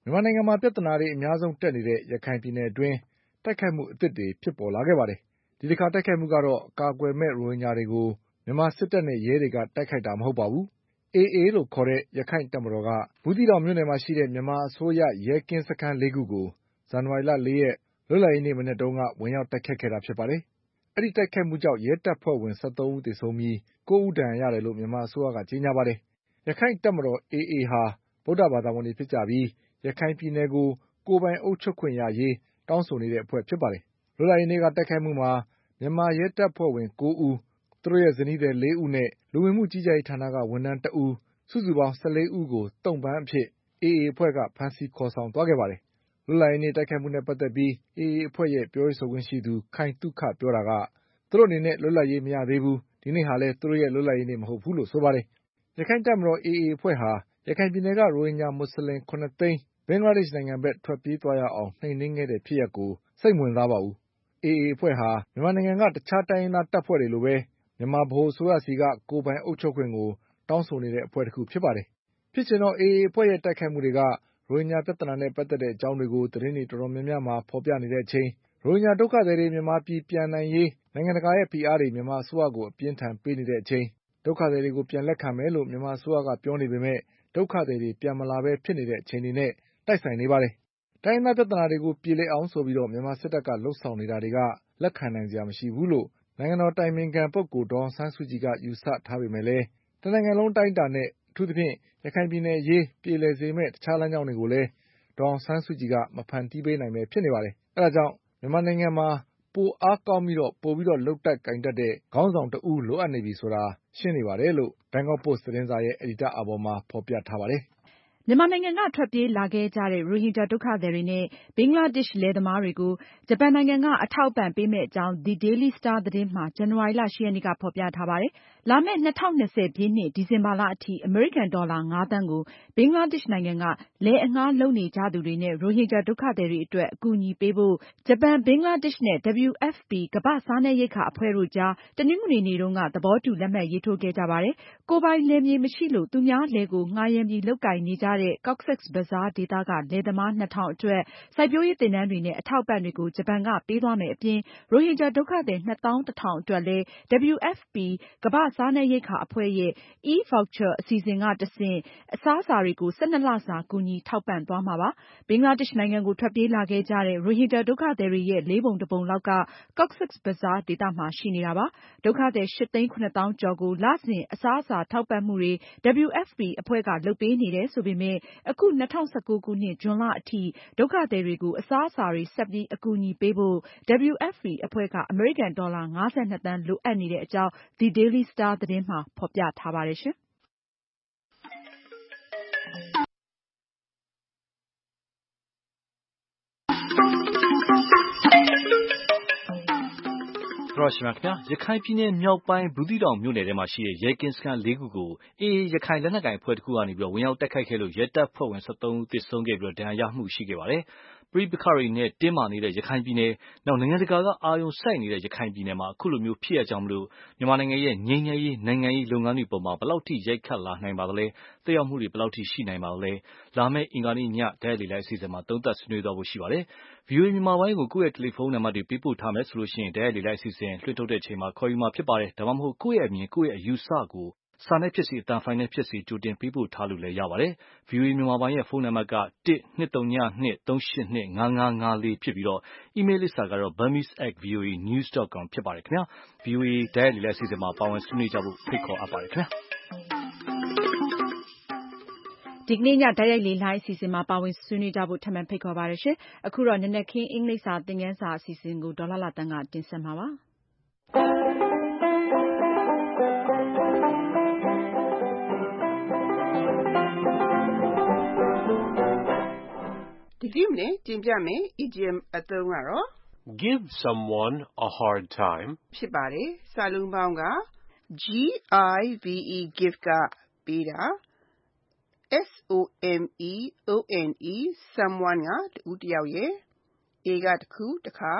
မြန်မာနိုင်ငံမှာပြဿနာတွေအများဆုံးတက်နေတဲ့ရခိုင်ပြည်နယ်အတွင်းတိုက်ခိုက်မှုအသစ်တွေဖြစ်ပေါ်လာခဲ့ပါတယ်။ဒီတစ်ခါတိုက်ခိုက်မှုကတော့အကာအကွယ်မဲ့ရိုဟင်ဂျာတွေကိုမြန်မာစစ်တပ်နဲ့ရဲတွေကတိုက်ခိုက်တာမဟုတ်ပါဘူး။ AA လို့ခေါ်တဲ့ရခိုင်တပ်မတော်ကဘူးသီးတောင်မြို့နယ်မှာရှိတဲ့မြန်မာအစိုးရရဲကင်းစခန်း၄ခုကိုဇန်နဝါရီလ4ရက်လွတ်လပ်ရေးနေ့မနက်တုန်းကဝင်ရောက်တိုက်ခိုက်ခဲ့တာဖြစ်ပါတယ်။အဲဒီတိုက်ခိုက်မှုကြောင့်ရဲတပ်ဖွဲ့ဝင်13ဦးသေဆုံးပြီး9ဦးဒဏ်ရာရတယ်လို့မြန်မာအစိုးရကကြေညာပါတယ်။ရခိုင်တပ်မတော် AA ဟာဗုဒ္ဓဘာသာဝင်တွေဖြစ်ကြပြီးရခိုင်ပြည်နယ်ကိုကိုယ်ပိုင်အုပ်ချုပ်ခွင့်ရရေးတောင်းဆိုနေတဲ့အဖွဲ့ဖြစ်ပါတယ်။လွတ်လပ်ရေးနေ့ကတိုက်ခိုက်မှုမှာမြန်မာရဲတပ်ဖွဲ့ဝင်9ဦးသူတို့ရဲ့ဇနီးသည်4ဦးနဲ့လူဝင်မှုကြီးကြပ်ရေးဌာနကဝန်ထမ်း1ဦးစုစုပေါင်း14ဦးကိုတုံ့ပန်းအဖြစ် AA အဖွဲ့ကဖမ်းဆီးခေါ်ဆောင်သွားခဲ့ပါတယ်။လွတ်လပ်ရေးနေ့တိုက်ခိုက်မှုနဲ့ပတ်သက်ပြီး AA အဖွဲ့ရဲ့ပြောရေးဆိုခွင့်ရှိသူခိုင်သုခပြောတာကသူတို့အနေနဲ့လွတ်လပ်ရေးမရသေးဘူးဒီနေ့ဟာလည်းသူတို့ရဲ့လွတ်လပ်ရေးနေ့မဟုတ်ဘူးလို့ဆိုပါတယ်။ရခိုင်တပ်မတော် AA အဖွဲ့ဟာရခိုင်ပြည်နယ်ကရိုဟင်ဂျာမွတ်စလင်9သိန်းဘင်္ဂလားဒေ့ရှ်နိုင်ငံဘက်ထွက်ပြေးသွားရအောင်နှိမ်နင်းခဲ့တဲ့ဖြစ်ရပ်ကိုစိတ်မဝင်စားပါဘူး။ AA အဖွဲ့ဟာမြန်မာနိုင်ငံကတခြားတိုင်းရင်းသားတပ်ဖွဲ့တွေလိုပဲမြန်မာဗဟိုအစိုးရဆီကကိုယ်ပိုင်အုပ်ချုပ်ခွင့်ကိုတောင်းဆိုနေတဲ့အဖွဲ့တစ်ခုဖြစ်ပါတယ်။ဖြစ်ချင်တော့ AA အဖွဲ့ရဲ့တိုက်ခိုက်မှုတွေကရိုဟင်ဂျာပြဿနာနဲ့ပတ်သက်တဲ့အကြောင်းတွေကိုသတင်းတွေတော်တော်များများမှာဖေါ်ပြနေတဲ့အချိန်ရိုဟင်ဂျာဒုက္ခသည်တွေမြန်မာပြည်ပြန်နိုင်ရေးနိုင်ငံတကာရဲ့ဖိအားတွေမြန်မာအစိုးရကိုအပြင်းထန်ပေးနေတဲ့အချိန်ဒုက္ခသည်တွေကိုပြန်လက်ခံမယ်လို့မြန်မာအစိုးရကပြောနေပေမဲ့ဒုက္ခသည်တွေပြန်မလာပဲဖြစ်နေတဲ့အခြေအနေနဲ့တိုက်ဆိုင်နေပါတယ်။တိုင်းရင်းသားပြဿနာတွေကိုပြေလည်အောင်ဆိုပြီးမြန်မာစစ်တပ်ကလှုပ်ဆောင်နေတာတွေကလက်ခံနိုင်စရာမရှိဘူးလို့နိုင်ငံတော်တိုင်ပင်ခံပုဂ္ဂိုလ်ဒေါ်အောင်ဆန်းစုကြည်ကယူဆထားပေမဲ့လည်းတနိုင်ငံလုံးတိုင်းတာနဲ့အထူးသဖြင့်ရခိုင်ပြည်နယ်အရေးပြေလည်စေမယ့်တခြားလမ်းကြောင်းတွေကိုလည်းဒေါ်အောင်ဆန်းစုကြည်ကမဖန်တီးပေးနိုင်ပဲဖြစ်နေပါတယ်။အဲဒါကြောင့်မြန်မာနိုင်ငံမှာပိုအားကောင်းပြီးပိုပြီးလုပ်တတ်ကိုင်တတ်တဲ့ခေါင်းဆောင်တဦးလိုအပ်နေပြီဆိုတာရှင်းနေပါတယ်လို့ Bangkok Post သတင်းစာရဲ့အယ်ဒီတာအာဘော်မှာဖေါ်ပြထားပါတယ်။မြန်မာနိုင်ငံကထွက်ပြေးလာခဲ့ကြတဲ့ရိုဟင်ဂျာဒုက္ခသည်တွေနဲ့ဘင်္ဂလားဒေ့ရှ်လယ်သမားတွေကိုဂျပန်နိုင်ငံကအထောက်အပံ့ပေးမယ့်အကြောင်း The Daily Star သတင်းမှာဇန်နဝါရီလ 8 ရက်နေ့ကဖေါ်ပြထားပါတယ်။လာမယ့်2020ပြည့်နှစ်ဒီဇင်ဘာလအထိအမေရိကန်ဒေါ်လာ5သန်းကိုဘင်္ဂလားဒေ့ရှ်နိုင်ငံကလယ်အငှားလုပ်နေကြသူတွေနဲ့ရိုဟင်ဂျာဒုက္ခသည်တွေအတွက်အကူအညီပေးဖို့ဂျပန်၊ဘင်္ဂလားဒေ့ရှ်နဲ့ WFP ကမ္ဘာ့စားနပ်ရိက္ခာအဖွဲ့တို့ကြားတနင်္ဂနွေနေ့တုန်းကသဘောတူလက်မှတ်ရေးထိုးခဲ့ကြပါတယ်။ကိုယ်ပိုင်လယ်မြေမရှိလို့သူများလယ်ကိုငှားရမ်းပြီးလုပ်ကိုင်နေကြတဲ့ Cox's Bazar ဒေသကလယ်သမား 2000 အတွက်စိုက်ပျိုးရေးသင်တန်းတွေနဲ့အထောက်အပံ့တွေကိုဂျပန်ကပေးသွားမယ့်အပြင်ရိုဟင်ဂျာဒုက္ခသည် 21000 အတွက်လည်း WFP ကမ္ဘာ့စားနပ်ရိက္ခာအဖွဲ့ရဲ့ E-voucher အစီအစဉ်ကတဆင့်အစားအစာတွေကို12လစာကူညီထောက်ပံ့သွားမှာပါ။ဘင်္ဂလားဒေ့ရှ်နိုင်ငံကိုထွက်ပြေးလာခဲ့ကြတဲ့ရိုဟင်ဂျာဒုက္ခသည်တွေရဲ့4ပုံ1ပုံလောက်က Cox's Bazar ဒေသမှာရှိနေတာပါ။ဒုက္ခသည် 8,700,000 ကျော်ကိုလစဉ်အစားအစာထောက်ပံ့မှုတွေWFP အဖွဲ့ကလုပ်ပေးနေတယ်ဆိုပေမဲ့အခု2019ခုနှစ်ဇွန်လအထိဒုက္ခသည်တွေကိုအစားအစာတွေဆက်ပြီးအကူအညီပေးဖို့WFP အဖွဲ့ကအမေရိကန်ဒေါ်လာ52သန်းလိုအပ်နေတဲ့အကြောင်း The Daily Star သတင်းမှာဖေါ်ပြထားပါတယ်ရှင်။။ရခိုင်ပြည်နယ်မြောက်ပိုင်းဘူးသီးတောင်မြို့နယ်ထဲမှာရှိတဲ့ရဲကင်းစခန်း4ခုကို AA ရခိုင်လက်နက်ကိုင်အဖွဲ့တခုကနေဝင်ရောက်တိုက်ခိုက်ခဲ့လို့ရဲတပ်ဖွဲ့ဝင်13ဦးသေဆုံးခဲ့ပြီးဒဏ်ရာရမှုရှိခဲ့ပါတယ်။ပဋိပက္ခတွေနဲ့တင်းမာနေတဲ့ရခိုင်ပြည်နယ်နောက်နိုင်ငံတကာကအာရုံစိုက်နေတဲ့ရခိုင်ပြည်နယ်မှာအခုလိုဖြစ်ရပ်ကြောင့်မြန်မာနိုင်ငံရဲ့ငြိမ်းချမ်းရေးနိုင်ငံရေးလုပ်ငန်းတွေအပေါ်ဘယ်လောက်ထိရိုက်ခတ်လာနိုင်ပါသလဲသက်ရောက်မှုတွေဘယ်လောက်ထိရှိနိုင်ပါသလဲလာမယ့်အင်္ဂါနေ့ညတိုက်ရိုက်လေ့လာအစီအစဉ်မှာသုံးသပ်ဆွေးနွေးသွားဖို့ရှိပါတယ်။ VOA မြန်မာပိုင်းကိုကိုယ့်ရဲ့တယ်လီဖုန်းနံပါတ်တွေပေးပို့ထားမယ်ဆိုရင်တိုက်ရိုက်လေ့လာအစီအစဉ်လွှင့်ထုတ်ချိန်မှာခေါ်ယူမှာဖြစ်ပါတယ်။ဒါမှမဟုတ်ကိုယ့်ရဲ့အမြင်ကိုယ့်ရဲ့အယူအဆကိုစာနဲ့ဖြစ်စေအသံဖိုင်နဲ့ဖြစ်စေကြိုတင်ပေးပို့ထားလို့လည်းရပါတယ်။ VOA မြန်မာပိုင်းရဲ့ဖုန်းနံပါတ်က 1-202-3၈-5554ဖြစ်ပြီးအီးမေးလ်လိပ်စာကတော့ burmese@voanews.com ဖြစ်ပါတယ်ခင်ဗျာ။ VOA တိုက်ရိုက်လေ့လာအစီအစဉ်မှာပါဝင်ဆွေးနွေးကြဖို့ဖိတ်ခေါ်အပ်ပါတယ်ခင်ဗျာ။ဒီကနေ့ညတိုက်ရိုက်လေလှိုင်းအစီအစဉ်မှာပါဝင်ဆွေးနွေးကြဖို့ထပ်မံဖိတ်ခေါ်ပါတယ်ရှင်။အခုတော့နံနက်ခင်းအင်္ဂလိပ်စာသင်ခန်းစာအစီအစဉ်ကိုဒေါ်လှလှသန်းကတင်ဆက်မှာပါ။ဒီနေ့တင်ပြမယ့် idiom အသုံးကတော့ Give someone a hard time ဖြစ်ပါတယ်။စာလုံးပေါင်းက give ကပေးတာ someone ကတဦးတယောက်ရယ် a ကတခုတခါ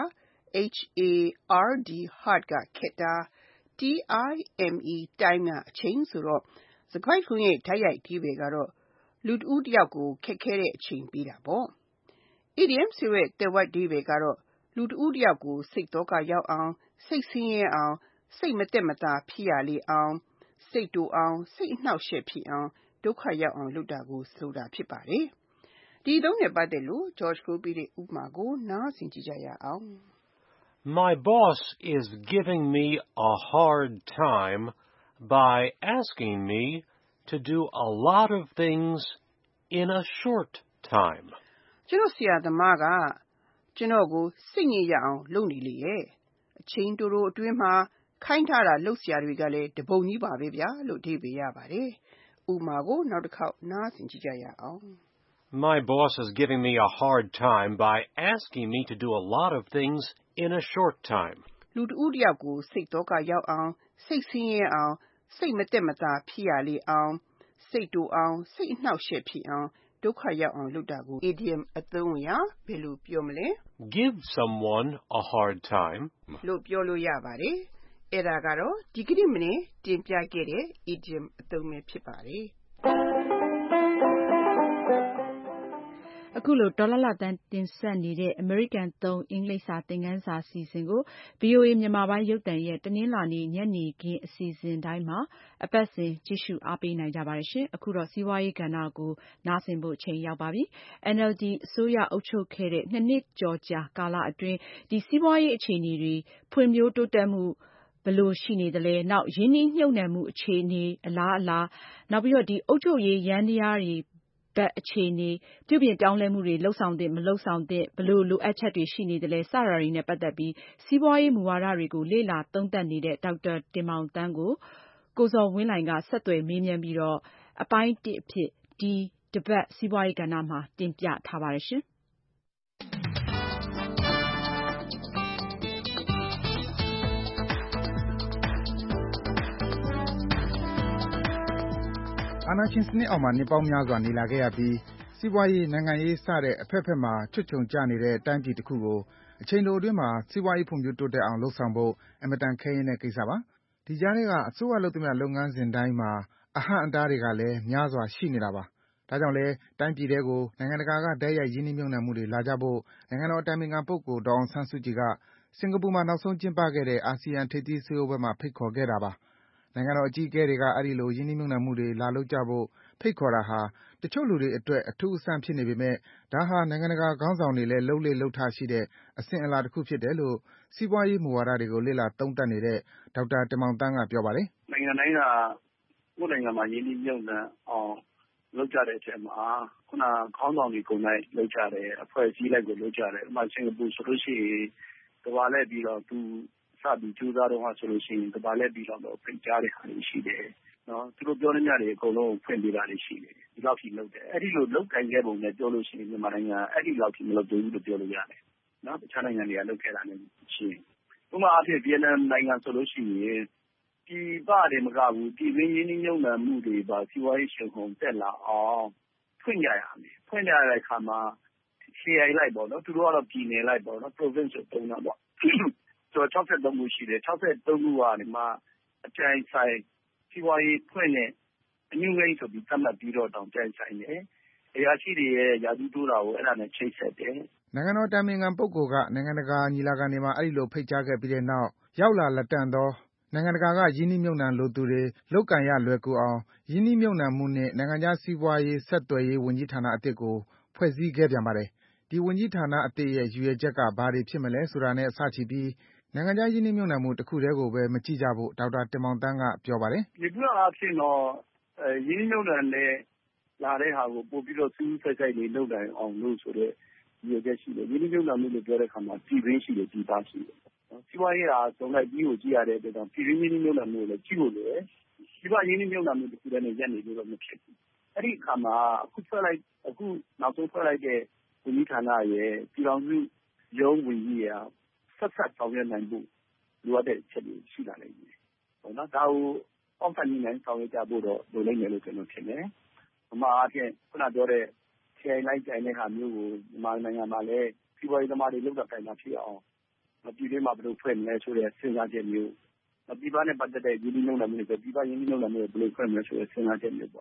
hard ကခက်တာ time ကအချိန်ဆိုတော့စကားခွန်းရဲ့တိုက်ရိုက်အဓိပ္ပါယ်ကတော့လူတဦးတယောက်ကိုခက်ခဲတဲ့အချိန်ပေးတာပေါ့။ Idiom ဆိုတဲ့တဲ့ဝက်ဒီပဲကတော့လူတဦးတယောက်ကိုစိတ်သောကရောက်အောင်စိတ်ဆင်းရဲအောင်စိတ်မသက်မသာဖြစ်ရလေအောင်စိတ်တူအောင်စိတ်အနှောက်အယှက်ဖြစ်အောင်ဒုက္ခရောက်အောင်လုပ်တာကိုဆိုတာဖြစ်ပါတယ်။ဒီသုံးနဲ့ပတ်သက်လို့ George ကိုပြတဲ့ဥပမာကိုနားဆင်ကြည့်ကြရအောင်။ My boss is giving me a hard time by asking me to do a lot of things in a short time. ကျွန်တော်ဆရာသမားကကျွန်တော်ကိုစိတ်ညစ်ရအောင်လုပ်နေလေရဲ့အချိန်တိုတိုအတွင်းမှာခိုင်းထားတာလုပ်စရာတွေကလည်းတပုံကြီးပါပဲဗျာလို့အဓိပ္ပာယ်ရပါတယ်။ဥပမာကိုနောက်တစ်ခေါက်နားဆင်ကြည့်ကြရအောင် My boss is giving me a hard time by asking me to do a lot of things in a short time. လူတဦးတယောက်ကိုစိတ်သောကရောက်အောင်စိတ်ဆင်းရဲအောင်စိတ်မသက်မသာဖြစ်ရလေအောင်စိတ်တူအောင်စိတ်အနှောက်အယှက်ဖြစ်အောင်ဒုက္ခရောက်အောင်လုပ်တာကို idiom အသုံးအရာဘယ်လိုပြောမလဲ Give someone a hard time လို့ပြောလို့ရပါတယ်။အဲ့ဒါကတော့ဒီကနေ့မနေ့တင်ပြခဲ့တဲ့ idiom အသုံးပဲဖြစ်ပါတယ်။အခုလိုဒေါ်လာတန်းတင်ဆက်နေတဲ့ American သုံးအင်္ဂလိပ်စာသင်ခန်းစာအစီအစဉ်ကို VOA မြန်မာပိုင်းရုပ်သံရဲ့တနင်္လာနေ့ညနေခင်းအစီအစဉ်တိုင်းမှာအပတ်စဉ်ကြည့်ရှုအားပေးနိုင်ကြပါတယ်ရှင်။အခုတော့စီးပွားရေးကဏ္ဍကိုနားဆင်ဖို့အချိန်ရောက်ပါပြီ။ NLD အစိုးရအုပ်ချုပ်ခဲ့တဲ့2နှစ်ကျော်ကြာကာလအတွင်းဒီစီးပွားရေးအခြေအနေတွေဖွံ့ဖြိုးတိုးတက်မှုဘယ်လိုရှိနေသလဲ။နောက်ရင်းနှီးမြှုပ်နှံမှုအခြေအနေအလားအလာနောက်ပြီးတော့ဒီအုပ်ချုပ်ရေးယန္တရားတွေအခြေအနေပြုပြင်ပြောင်းလဲမှုတွေလုပ်ဆောင်သင့်မလုပ်ဆောင်သင့်ဘယ်လိုလိုအပ်ချက်တွေရှိနေသလဲစတာတွေနဲ့ပတ်သက်ပြီးစီးပွားရေးမူဝါဒတွေကိုလေ့လာသုံးသပ်နေတဲ့ဒေါက်တာတင်မောင်သန်းကိုကိုဇော်ဝင်းလှိုင်ကဆက်သွယ်မေးမြန်းပြီးတော့အပိုင်း1အဖြစ်ဒီတပတ်စီးပွားရေးကဏ္ဍမှာတင်ပြထားပါတယ်ရှင်။အာဏာရှင်စနစ်အောက်မှာနှစ်ပေါင်းများစွာနေလာခဲ့ရပြီးစီးပွားရေးနိုင်ငံရေးစတဲ့အဖက်ဖက်မှာချွတ်ချုံကျနေတဲ့တိုင်းပြည်တစ်ခုကိုအချိန်တိုအတွင်းမှာစီးပွားရေးဖွံ့ဖြိုးတိုးတက်အောင်လုပ်ဆောင်ဖို့အင်မတန်ခဲယဉ်းတဲ့ကိစ္စပါ။ဒီကြားထဲကအစိုးရလုပ်သမျှလုပ်ငန်းစဉ်တိုင်းမှာအဟန့်အတားတွေကလည်းများစွာရှိနေတာပါ။ဒါကြောင့်လဲတိုင်းပြည်ထဲကိုနိုင်ငံတကာကတိုက်ရိုက်ရင်းနှီးမြှုပ်နှံမှုတွေလာကြဖို့နိုင်ငံတော်အတိုင်ပင်ခံပုဂ္ဂိုလ်ဒေါ်အောင်ဆန်းစုကြည်ကစင်ကာပူမှာနောက်ဆုံးကျင်းပခဲ့တဲ့အာဆီယံထိပ်သီးစည်းဝေးပွဲမှာဖိတ်ခေါ်ခဲ့တာပါ။နိုင်ငံတော်အကြီးအကဲတွေကအဲဒီလိုရင်းနှီးမြှုပ်နှံမှုတွေလာလုပ်ကြဖို့ဖိတ်ခေါ်တာဟာတချို့လူတွေအတွက်အထူးအဆန်းဖြစ်နေပေမဲ့ဒါဟာနိုင်ငံတကာခေါင်းဆောင်တွေလည်းလုပ်လေ့လုပ်ထရှိတဲ့အစဉ်အလာတစ်ခုဖြစ်တယ်လို့စီးပွားရေးမူဝါဒတွေကိုလေ့လာသုံးသပ်နေတဲ့ဒေါက်တာတင်မောင်သန်းကပြောပါတယ်။နိုင်ငံတိုင်းကကိုယ့်နိုင်ငံမှာရင်းနှီးမြှုပ်နှံအောင်လုပ်ကြတဲ့အချိန်မှာခုနခေါင်းဆောင်တွေကိုယ်တိုင်လုပ်ကြတယ်အဖွဲ့အစည်းလိုက်ကိုလုပ်ကြတယ်ဥပမာစင်ကာပူဆိုလို့ရှိရင်ကမ္ဘာလှည့်ပြီးတော့သူစပြီးကြိုးစားတော့ဆိုလို့ရှိရင်ကမ္ဘာလှည့်ပြီးတော့ဖိတ်ကြားတဲ့ဟာတွေရှိတယ်နော်သူတို့ပြောနေကြတယ်အကုန်လုံးဖွင့်ပေးတာတွေရှိတယ်ဒီလောက်ထိလုပ်တယ်အဲ့ဒီလိုလုပ်ကိုင်ခဲ့ပုံနဲ့ပြောလို့ရှိရင်မြန်မာနိုင်ငံအဲ့ဒီလောက်ထိမလုပ်သေးဘူးလို့ပြောလို့ရတယ်နော်တခြားနိုင်ငံတွေကလုပ်ခဲ့တာနဲ့ရှိရင်ဥပမာအဖြစ်ဗီယက်နမ်နိုင်ငံဆိုလို့ရှိရင်ဒီပါတယ်မကဘူးဒီရင်းနှီးမြှုပ်နှံမှုတွေပါစီးပွားရေးရှင်ကုန်တက်လာအောင်ဖွင့်ကြရမယ်ဖွင့်ကြရတဲ့အခါမှာခရိုင်လိုက်ပေါ့နော်သူတို့ကတော့ပြည်နယ်လိုက်ပေါ့နော် province ဆိုတုံးတာပေါ့ဆိုတော့63ခုရှိတယ်63ခုကနေမှအကြိုင်ဆိုင်စီးပွားရေးဖွင့်တဲ့အညွှန်းကိန်းဆိုပြီးသတ်မှတ်ပြီးတော့တောင်ကြိုင်ဆိုင်တယ်အရာရှိတွေရဲ့ယာတူတိုးတာကိုအဲ့ဒါနဲ့ချိတ်ဆက်တယ်နိုင်ငံတော်တိုင်ပင်ခံပုဂ္ဂိုလ်ကနိုင်ငံတကာညီလာခံတွေမှာအဲဒီလိုဖိတ်ကြားခဲ့ပြီးတဲ့နောက်ရောက်လာလက်တန့်သောနိုင်ငံတကာကရင်းနှီးမြှုပ်နှံလိုသူတွေလုပ်ကိုင်ရလွယ်ကူအောင်ရင်းနှီးမြှုပ်နှံမှုနှင့်နိုင်ငံခြားစီးပွားရေးဆက်သွယ်ရေးဝန်ကြီးဌာနအသစ်ကိုဖွဲ့စည်းခဲ့ပြန်ပါတယ်။ဒီဝန်ကြီးဌာနအသစ်ရဲ့ရည်ရွယ်ချက်ကဘာတွေဖြစ်မလဲဆိုတာနဲ့အစချီပြီးနိုင်ငံခြားရင်းနှီးမြှုပ်နှံမှုတစ်ခုတည်းကိုပဲမကြည့်ကြဖို့ဒေါက်တာတင်မောင်သန်းကပြောပါတယ်။ဒီပြောအားဖြင့်တော့ရင်းနှီးမြှုပ်နှံတဲ့လာတဲ့ဟာကိုပို့ပြီးတော့စူးစိုက်စိုက်လေးလုပ်နိုင်အောင်လို့ဆိုတော့ရည်ရွယ်ချက်ရှိတယ်ရင်းနှီးမြှုပ်နှံမှုလို့ပြောတဲ့အခါမှာပြည်ရင်းရှိတယ်ပြည်သားရှိတယ်စီးပွားရေးဟာစုံလိုက်ပြီးကိုကြည့်ရတဲ့အတွက်ကြောင့်ပြည်ရင်းရင်းနှီးမြှုပ်နှံမှုကိုလည်းကြည့်ဖို့လိုတယ်ဒီကရင်းနှီးမြှုပ်နှံမှုတစ်ခုတည်းနဲ့ရပ်နေလို့တော့မဖြစ်ဘူးအဲ့ဒီအခါမှာအခုနောက်ဆုံးဖွဲ့လိုက်တဲ့ဝန်ကြီးဌာနရဲ့ပြည်ထောင်စုရုံးဝန်ကြီးရာဆက်ဆောင်ရွက်နိုင်ဖို့လိုအပ်တဲ့အချက်တွေရှိလာနိုင်တယ်ဟုတ်နော်ဒါကိုအောက်ကနေနိုင်ဆောင်ရွက်ကြဖို့တော့လိုနိုင်တယ်လို့ကျွန်တော်ထင်တယ်။မြန်မာအချင်းခုနပြောတဲ့ခရိုင်လိုက်ကြိုင်တဲ့ဟာမျိုးကိုမြန်မာနိုင်ငံမှာလည်းစီးပွားရေးသမားတွေလုပ်တာတိုင်တာဖြစ်အောင်ပြည်တွင်းမှာဘယ်လိုဖွဲ့မလဲဆိုတဲ့စဉ်းစားချက်မျိုးပြည်ပနဲ့ပတ်သက်တဲ့ရင်းနှီးမြှုပ်နှံမှုတွေပြည်ပရင်းနှီးမြှုပ်နှံမှုတွေဘယ်လိုဖွဲ့မလဲဆိုတဲ့စဉ်းစားချက်မျိုးပေါ့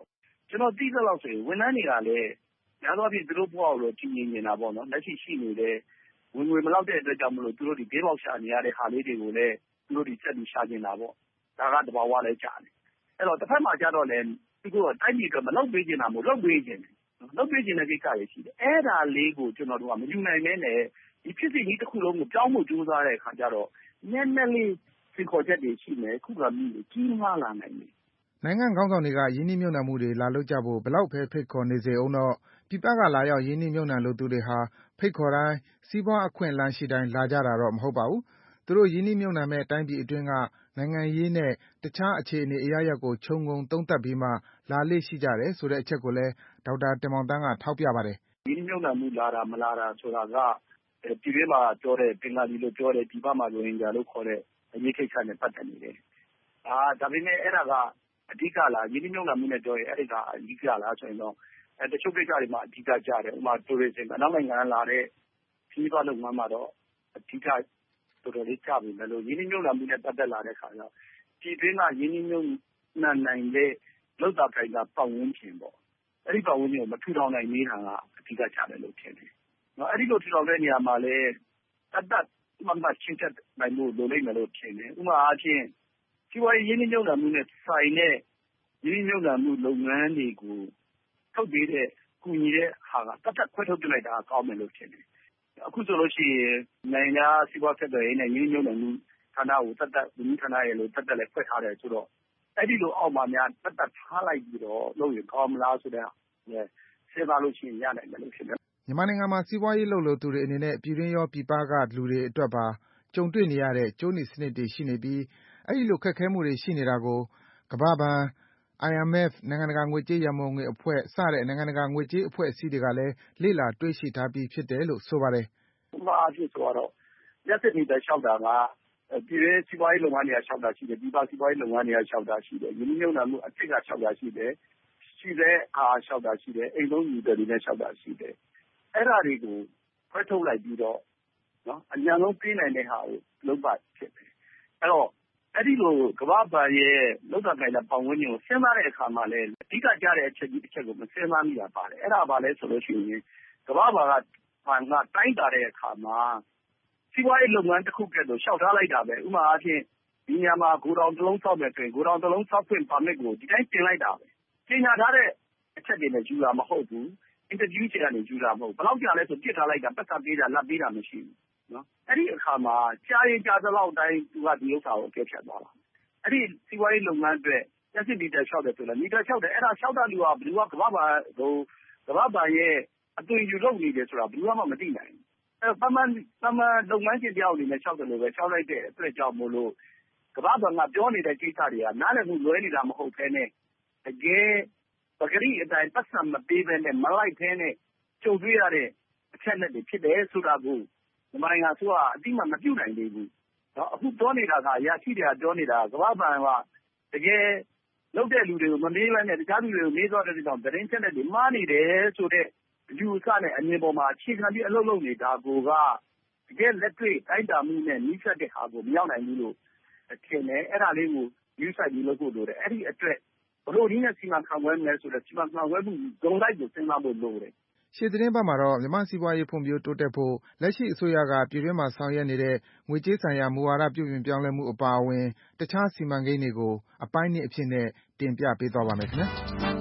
ကျွန်တော်သိသလောက်ဆိုရင်ဝန်ထမ်းတွေကလည်းများသောအားဖြင့်သူတို့ဘဝကိုကြည်ငြိမ်နေတာပေါ့နော်လက်ရှိနေတဲ့ဝင်ငွေမလောက်တဲ့အတွက်ကြောင့်မလို့သူတို့ဒီဘေးပေါက်ရှာနေရတဲ့ဟာလေးတွေကိုလည်းသူတို့ဒီဆက်ပြီးရှာနေတာပေါ့ဒါကတဘာဝလည်းကြားတယ်အဲ့တော့တစ်ဖက်မှာကြတော့လည်းသူတို့တိုက်ပြီးတော့မလုပ်ပေးနေတာမို့လုပ်ပေးခြင်းလုပ်ပေးခြင်းတဲ့ကိစ္စတွေရှိတယ်အဲ့ဒါလေးကိုကျွန်တော်တို့ကမယူနိုင်မဲနဲ့ဒီဖြစ်စဉ်ကြီးတစ်ခုလုံးကိုကြောင်းမှုကြိုးစားတဲ့အခါကျတော့နည်းနည်းလေးစိတ်ခေါ်ချက်တွေရှိမယ်ခုကမိတွေကြီးမားလာနိုင်တယ်နိုင်ငံခေါင်းဆောင်တွေကယင်းနှိမ့်မြုပ်နှံမှုတွေလာလုပ်ကြဖို့ဘလောက်ပဲဖိတ်ခေါ်နေစေအောင်တော့ပြည်ပကလာရောက်ယင်းနှိမ့်မြုပ်နှံလို့သူတွေဟာဖိတ်ခေါ်တိုင်းစီးပွားအခွင့်အလမ်းရှိတိုင်းလာကြတာတော့မဟုတ်ပါဘူးသူတို့ယင်းနှိမ့်မြုပ်နှံမဲ့တိုင်းပြည်အတွင်းကနိုင်ငံရေးနဲ့တခြားအခြေအနေအရာရပ်ကိုခြုံငုံသုံးသပ်ပြီးမှလာလေ့ရှိကြတယ်ဆိုတဲ့အချက်ကိုလည်းဒေါက်တာတင်မောင်သန်းကထောက်ပြပါတယ်ယင်းနှိမ့်မြုပ်နှံမှုလာတာမလာတာဆိုတာကပြည်တွင်းမှာပြောတဲ့ပင်ဂါလီလို့ပြောတဲ့ဒီဘက်မှာရိုဟင်ဂျာလို့ခေါ်တဲ့အရေးကိစ္စနဲ့ပတ်သက်နေတယ်ဒါပေမဲ့အဲ့ဒါကအဓိကလားယင်းနှိမ့်မြုပ်နှံမှုနဲ့ပြောရင်အဲ့ဒါကအဓိကလားဆိုရင်တော့တချို့ကိစ္စတွေမှာအဓိကကြတယ်ဥပမာ tourism အနောက်နိုင်ငံလာတဲ့ခရီးသွားလုပ်ငန်းမှာတော့အဓိကတော်တော်လေးကြပြီမယ်လို့ယင်းနှိမ့်မြုပ်နှံမှုနဲ့ပတ်သက်လာတဲ့ခါကျတော့ပြည်တွင်းကယင်းနှိမ့်မြုပ်နှံနိုင်တဲ့လောက်တာခိုင်တာပတ်ဝန်းကျင်ပေါ့အဲ့ဒီပတ်ဝန်းကျင်ကိုမထူထောင်နိုင်နေတာကအဓိကကြတယ်လို့ထင်တယ်နော်အဲ့ဒီလိုထူထောင်တဲ့နေရာမှာလည်းတတ်မှတ်ချင်းချက်နိုင်လို့လိုလိမ့်မယ်လို့ထင်တယ်ဥပမာအားဖြင့်စီးပွားရေးယင်းနှိမ့်မြုပ်နှံမှုနဲ့ဆိုင်တဲ့ယင်းနှိမ့်မြုပ်နှံမှုလုပ်ငန်းတွေကိုထုတ်ပေးတဲ့ကူညီတဲ့ဟာကတတ်ခွဲထုတ်ပြလိုက်တာကောင်းမယ်လို့ထင်တယ်အခုဆိုလို့ရှိရင်နိုင်ငံစီးပွားဆက်သွယ်ရေးနဲ့ယင်းနှိမ့်မြုပ်နှံမှုဌာနကိုတတ်ဝန်ကြီးဌာနရဲ့လို့တတ်လည်းဖွဲ့ထားတယ်ဆိုတော့အဲ့ဒီလိုအောက်မှာများတတ်ထားလိုက်ပြီးတော့လုပ်ရင်ကောင်းမလားဆိုတဲ့စဉ်းစားလို့ရှိရင်ရနိုင်တယ်လို့ထင်တယ်မြန်မာနိုင်ငံမှာစီးပွားရေးလုပ်လို့သူတွေအနေနဲ့ပြည်တွင်းရောပြည်ပကလူတွေအတွက်ပါကြုံတွေ့နေရတဲ့ကျိုးနီစနစ်တွေရှိနေပြီးအဲဒီလိုခက်ခဲမှုတွေရှိနေတာကိုကမ္ဘာ့ဘဏ် IMF နိုင်ငံတကာငွေကြေးရန်ပုံငွေအဖွဲ့စတဲ့နိုင်ငံတကာငွေကြေးအဖွဲ့အစည်းတွေကလည်းလေ့လာတွေ့ရှိထားပြီးဖြစ်တယ်လို့ဆိုပါတယ်။ဥပမာအားဖြင့်ဆိုတော့ရက်စစ်နေတဲ့လျှောက်တာကပြည်တွင်းစီးပွားရေးလုပ်ငန်းတွေကလျှောက်တာရှိတယ်ပြည်ပစီးပွားရေးလုပ်ငန်းတွေကလျှောက်တာရှိတယ်ယင်းနှိမ့်နှံမှုအထက်ကလျှောက်တာရှိတယ်ရှိတဲ့အားလျှောက်တာရှိတယ်အိမ်သုံးယူတယ်တွေနဲ့လျှောက်တာရှိတယ်အဲ့ဒါတွေကိုခွဲထုတ်လိုက်ပြီးတော့နော်အញ្ញံဆုံးပေးနိုင်တဲ့ဟာကိုလုပ်ပါဖြစ်တယ်အဲ့တော့အဲ့ဒီလိုကမ္ဘာ့ဘဏ်ရဲ့လောက်တာကိုင်တဲ့ပတ်ဝန်းကျင်ကိုစဉ်းစားတဲ့အခါမှာလည်းအဓိကကြတဲ့အချက်ကြီးတစ်ချက်ကိုမစဉ်းစားမိတာပါတယ်အဲ့ဒါဘာလဲဆိုလို့ရှိရင်ကမ္ဘာ့ဘဏ်ကတိုင်းတာတဲ့အခါမှာစီးပွားရေးလုပ်ငန်းတစ်ခုကတည်းကလျှောက်ထားလိုက်တာပဲဥပမာအားဖြင့်ဒီညမှာဂိုတောင်တစ်လုံးဆောက်မယ်ဆိုရင်ဂိုတောင်တစ်လုံးဆောက်ခွင့်ပါမစ်ကိုဒီတိုင်းတင်လိုက်တာပဲပြင်ညာထားတဲ့အချက်တွေနဲ့ယူတာမဟုတ်ဘူးအင်တာဗျူးတွေကနေယူတာမဟုတ်ဘယ်လောက်ကြာလဲဆိုပြစ်ထားလိုက်တာပတ်သက်ပေးတာလက်ပေးတာမရှိဘူးနော်အဲ့ဒီအခါမှာကြားရင်ကြားသလောက်တိုင်းသူကဒီဥစ္စာကိုအကျက်ဖြတ်သွားတာအဲ့ဒီစီးပွားရေးလုပ်ငန်းအတွက်တက်စစ်မီတာလျှောက်တယ်ဆိုတော့မီတာလျှောက်တယ်အဲ့ဒါလျှောက်တာလူကဘယ်သူကကမ္ဘာ့ဘဏ်ရဲ့အသွင်ယူလုပ်နေတယ်ဆိုတာဘယ်သူမှမသိနိုင်ဘူးအဲ့တော့သမန်လုပ်ငန်းရှင်တယောက်အနေနဲ့လျှောက်တယ်လို့ပဲလျှောက်လိုက်တဲ့အတွက်ကြောင့်မို့လို့ကမ္ဘာ့ဘဏ်ကပြောနေတဲ့ကိစ္စတွေကနားလည်မှုလွဲနေတာမဟုတ်ဘဲနဲ့တကယ်ပဂရိအတိုင်းပတ်စံမပေးဘဲနဲ့မလိုက်ဘဲနဲ့ကြုံတွေ့ရတဲ့အချက်လက်တွေဖြစ်တယ်ဆိုတာကိုမြန်မာနိုင်ငံအစိုးရအတိအမှမပြုနိုင်သေးဘူးနော်အခုပြောနေတာကအရာရှိတွေကပြောနေတာကမ္ဘာ့ဘဏ်ကတကယ်လုပ်တဲ့လူတွေကိုမမေးဘဲနဲ့တခြားလူတွေကိုမေးသွားတဲ့ကြောင့်သတင်းချက်လက်တွေမှားနေတယ်ဆိုတဲ့ယူဆနဲ့အမြင်ပေါ်မှာအခြေခံပြီးအလုပ်လုပ်နေတာကိုကတကယ်လက်တွေ့တိုင်းတာမှုနဲ့နှိစက်တဲ့ဟာကိုမရောက်နိုင်ဘူးလို့ထင်တယ်အဲ့ဒါလေးကိုယူဆပြီးလုပ်ဖို့လိုတယ်အဲ့ဒီအတွက်ဘလို့ဒီနဲ့စီမံခန့်ခွဲမလဲဆိုတော့စီမံခန့်ခွဲမှုဂုဏ်လိုက်ကိုစဉ်းစားဖို့လိုတယ်ရှေ့သတင်းပတ်မှာတော့မြန်မာစီးပွားရေးဖွံ့ဖြိုးတိုးတက်ဖို့လက်ရှိအစိုးရကပြည်တွင်းမှာဆောင်ရွက်နေတဲ့ငွေကြေးဆိုင်ရာမူဝါဒပြုပြင်ပြောင်းလဲမှုအပါအဝင်တခြားစီမံကိန်းတွေကိုအပိုင်းနှစ်အဖြစ်နဲ့တင်ပြပေးသွားပါမယ်ခင်ဗျာ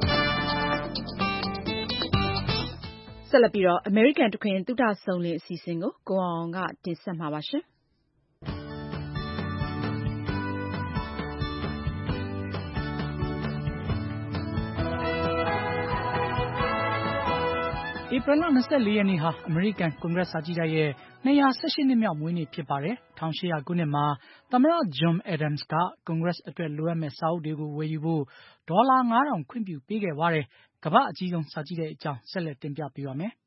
ဆက်လက်ပြီးတော့ American တခွင်သုတဆုံလင်အစီအစဉ်ကိုကိုအောင်ကတင်ဆက်မှာပါရှင်။ဧပြီလ 24 ရက်နေ့ဟာအမေရိကန်ကွန်ဂရက်စာကြည့်တိုက်ရဲ့218နှစ်မြောက်မွေးနေ့ဖြစ်ပါတယ်။1800 ခုနှစ်မှာသမ္မတ John Adams ကကွန်ဂရက်အတွက်လိုအပ်မဲ့စာအုပ်တွေကိုဝယ်ယူဖို့ဒေါ်လာ 9,000 ခွင့်ပြုပေးခဲ့ပါတယ်။ကမ္ဘာ့အကြီးဆုံးစာကြည့်တဲ့အကြောင်းဆက်လက်တင်ပြပေးပါမယ်။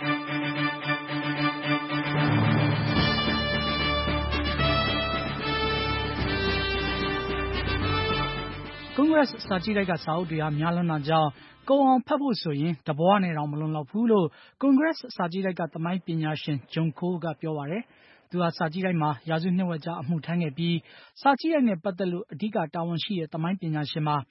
ကွန်ဂရက်စာကြည့်တိုက်ကစာအုပ်တွေဟာများလွန်းတာကြောင့်ကိုအောင်ဖတ်ဖို့ဆိုရင်တဘွားနဲ့တောင်မလုံလောက်ဘူးလို့ကွန်ဂရက်စာကြည့်တိုက်ကသမိုင်းပညာရှင် John Cole ကပြောပါတယ်။သူဟာစာကြည့်တိုက်မှာရာစုနှစ်ဝက်ကြာအမှုထမ်းခဲ့ပြီးစာကြည့်တိုက်နဲ့ပတ်သက်လို့အဓိကတာဝန်ရှိတဲ့သမိုင်းပညာရှင်ပါ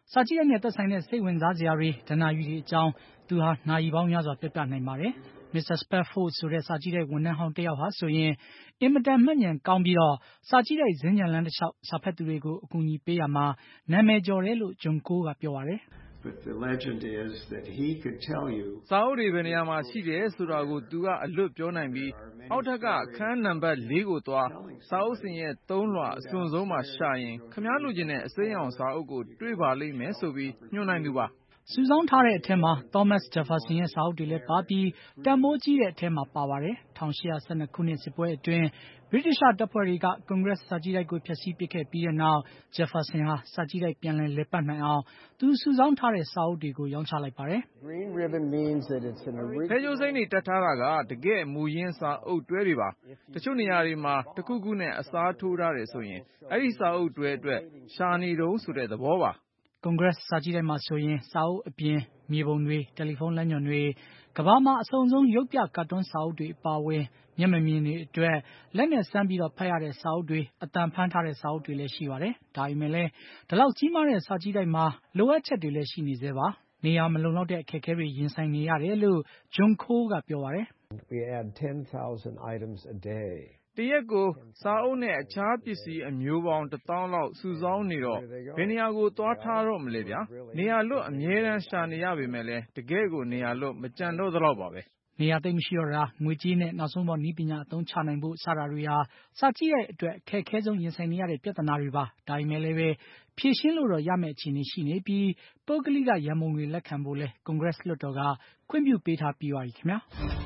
စာကြည့်တဲ့နဲ့သက်ဆိုင်တဲ့စိတ်ဝင်စားစရာတွေဒဏ္ဍာရီတွေအကြောင်းသူဟာနာရီပေါင်းများစွာပြပြနိုင်ပါတယ်။ Mr. Spafford ဆိုတဲ့စာကြည့်တဲ့ဝန်ထမ်းဟောင်းတစ်ယောက်ဟာဆိုရင်အင်မတန်မှတ်ဉာဏ်ကောင်းပြီးတော့စာကြည့်တဲ့ဇင်းကြံလန်းတစ်လျှောက်စာဖတ်သူတွေကိုအကူအညီပေးရမှာနာမည်ကျော်တယ်လို့ John Cole ကပြောပါတယ်။ But the legend is that he could tell you စာအုပ်တွေဘယ်နေရာမှာရှိတယ်ဆိုတာကိုသူကအလွတ်ပြောနိုင်ပြီးအောက်ထက်ကခန်းနံပါတ် 4 ကိုသွားစာအုပ်စဉ်ရဲ့3လွှာအစွန်ဆုံးမှာရှာရင်ခင်ဗျားလိုချင်တဲ့အစိမ်းရောင်စာအုပ်ကိုတွေ့ပါလိမ့်မယ်ဆိုပြီးညွှန်နိုင်သူပါစုဆောင်းထားတဲ့အထက်မှာ Thomas Jefferson ရဲ့စာအုပ်တွေလည်းပါပြီးတန်ဖိုးကြီးတဲ့အထက်မှာပါပါတယ်။ 1812 ခုနှစ်စစ်ပွဲအတွင်းဗြိတိသျှတပ်ဖွဲ့တွေကကွန်ဂရက်စာကြည့်တိုက်ကိုဖျက်ဆီးပစ်ခဲ့ပြီးတဲ့နောက် Jefferson ဟာစာကြည့်တိုက်ပြန်လည်ပတ်နိုင်အောင်သူစုဆောင်းထားတဲ့စာအုပ်တွေကိုရောင်းချလိုက်ပါတယ်။ Green ribbon means that it's an original ဖဲကြိုးစိမ့်တွေတက်ထားတာကတကယ့်မူရင်းစာအုပ်တွဲတွေပါတချို့နေရာတွေမှာတစ်ခုခုနဲ့အစားထိုးထားတယ်ဆိုရင်အဲ့ဒီစာအုပ်တွဲအတွက်ရှာနေတုံးဆိုတဲ့သဘောပါကွန်ဂရက်စာကြည့်တိုက်မှာဆိုရင်စာအုပ်အပြင်မြေပုံတွေတယ်လီဖုန်းလမ်းညွှန်တွေကမ္ဘာမှာအစုံဆုံးရုပ်ပြကာတွန်းစာအုပ်တွေအပါအဝင်မျက်မမြင်တွေအတွက်လက်နဲ့စမ်းပြီးတော့ဖတ်ရတဲ့စာအုပ်တွေအတန်ဖန်ထားတဲ့စာအုပ်တွေလည်းရှိပါတယ်။ဒါပေမဲ့လည်းဒီလောက်ကြီးမားတဲ့စာကြည့်တိုက်မှာလိုအပ်ချက်တွေလည်းရှိနေသေးပါ။နေရာမလုံလောက်တဲ့အခက်အခဲတွေရင်ဆိုင်နေရတယ်လို့ John Cole ကပြောပါတယ်။ We add 10,000 items a day. တရက်ကိုစာအုပ်နဲ့အခြားပစ္စည်းအမျိုးပေါင်း1000လောက်စုဆောင်းနေတော့ဘယ်နေရာကိုသွားထားတော့မလဲဗျာနေရာလွတ်အမြဲတမ်းရှာနေရပေမဲ့လည်းတကယ်ကိုနေရာလွတ်မကြံတော့သလောက်ပါပဲနေရာသိပ်မရှိတော့တာငွေကြေးနဲ့နောက်ဆုံးပေါ်နည်းပညာအသုံးချနိုင်ဖို့စတာတွေဟာစာကြည့်တဲ့အတွက်အခက်အခဲဆုံးရင်ဆိုင်နေရတဲ့ပြဿနာတွေပါဒါပေမဲ့လည်းပဲဖြေရှင်းလို့တော့ရမယ့်အခြေအနေရှိနေပြီးပုဂ္ဂလိကရန်ပုံတွေလက်ခံဖို့လဲကွန်ဂရက်လွှတ်တော်ကခွင့်ပြုပေးထားပြီးပါပြီခင်ဗျာ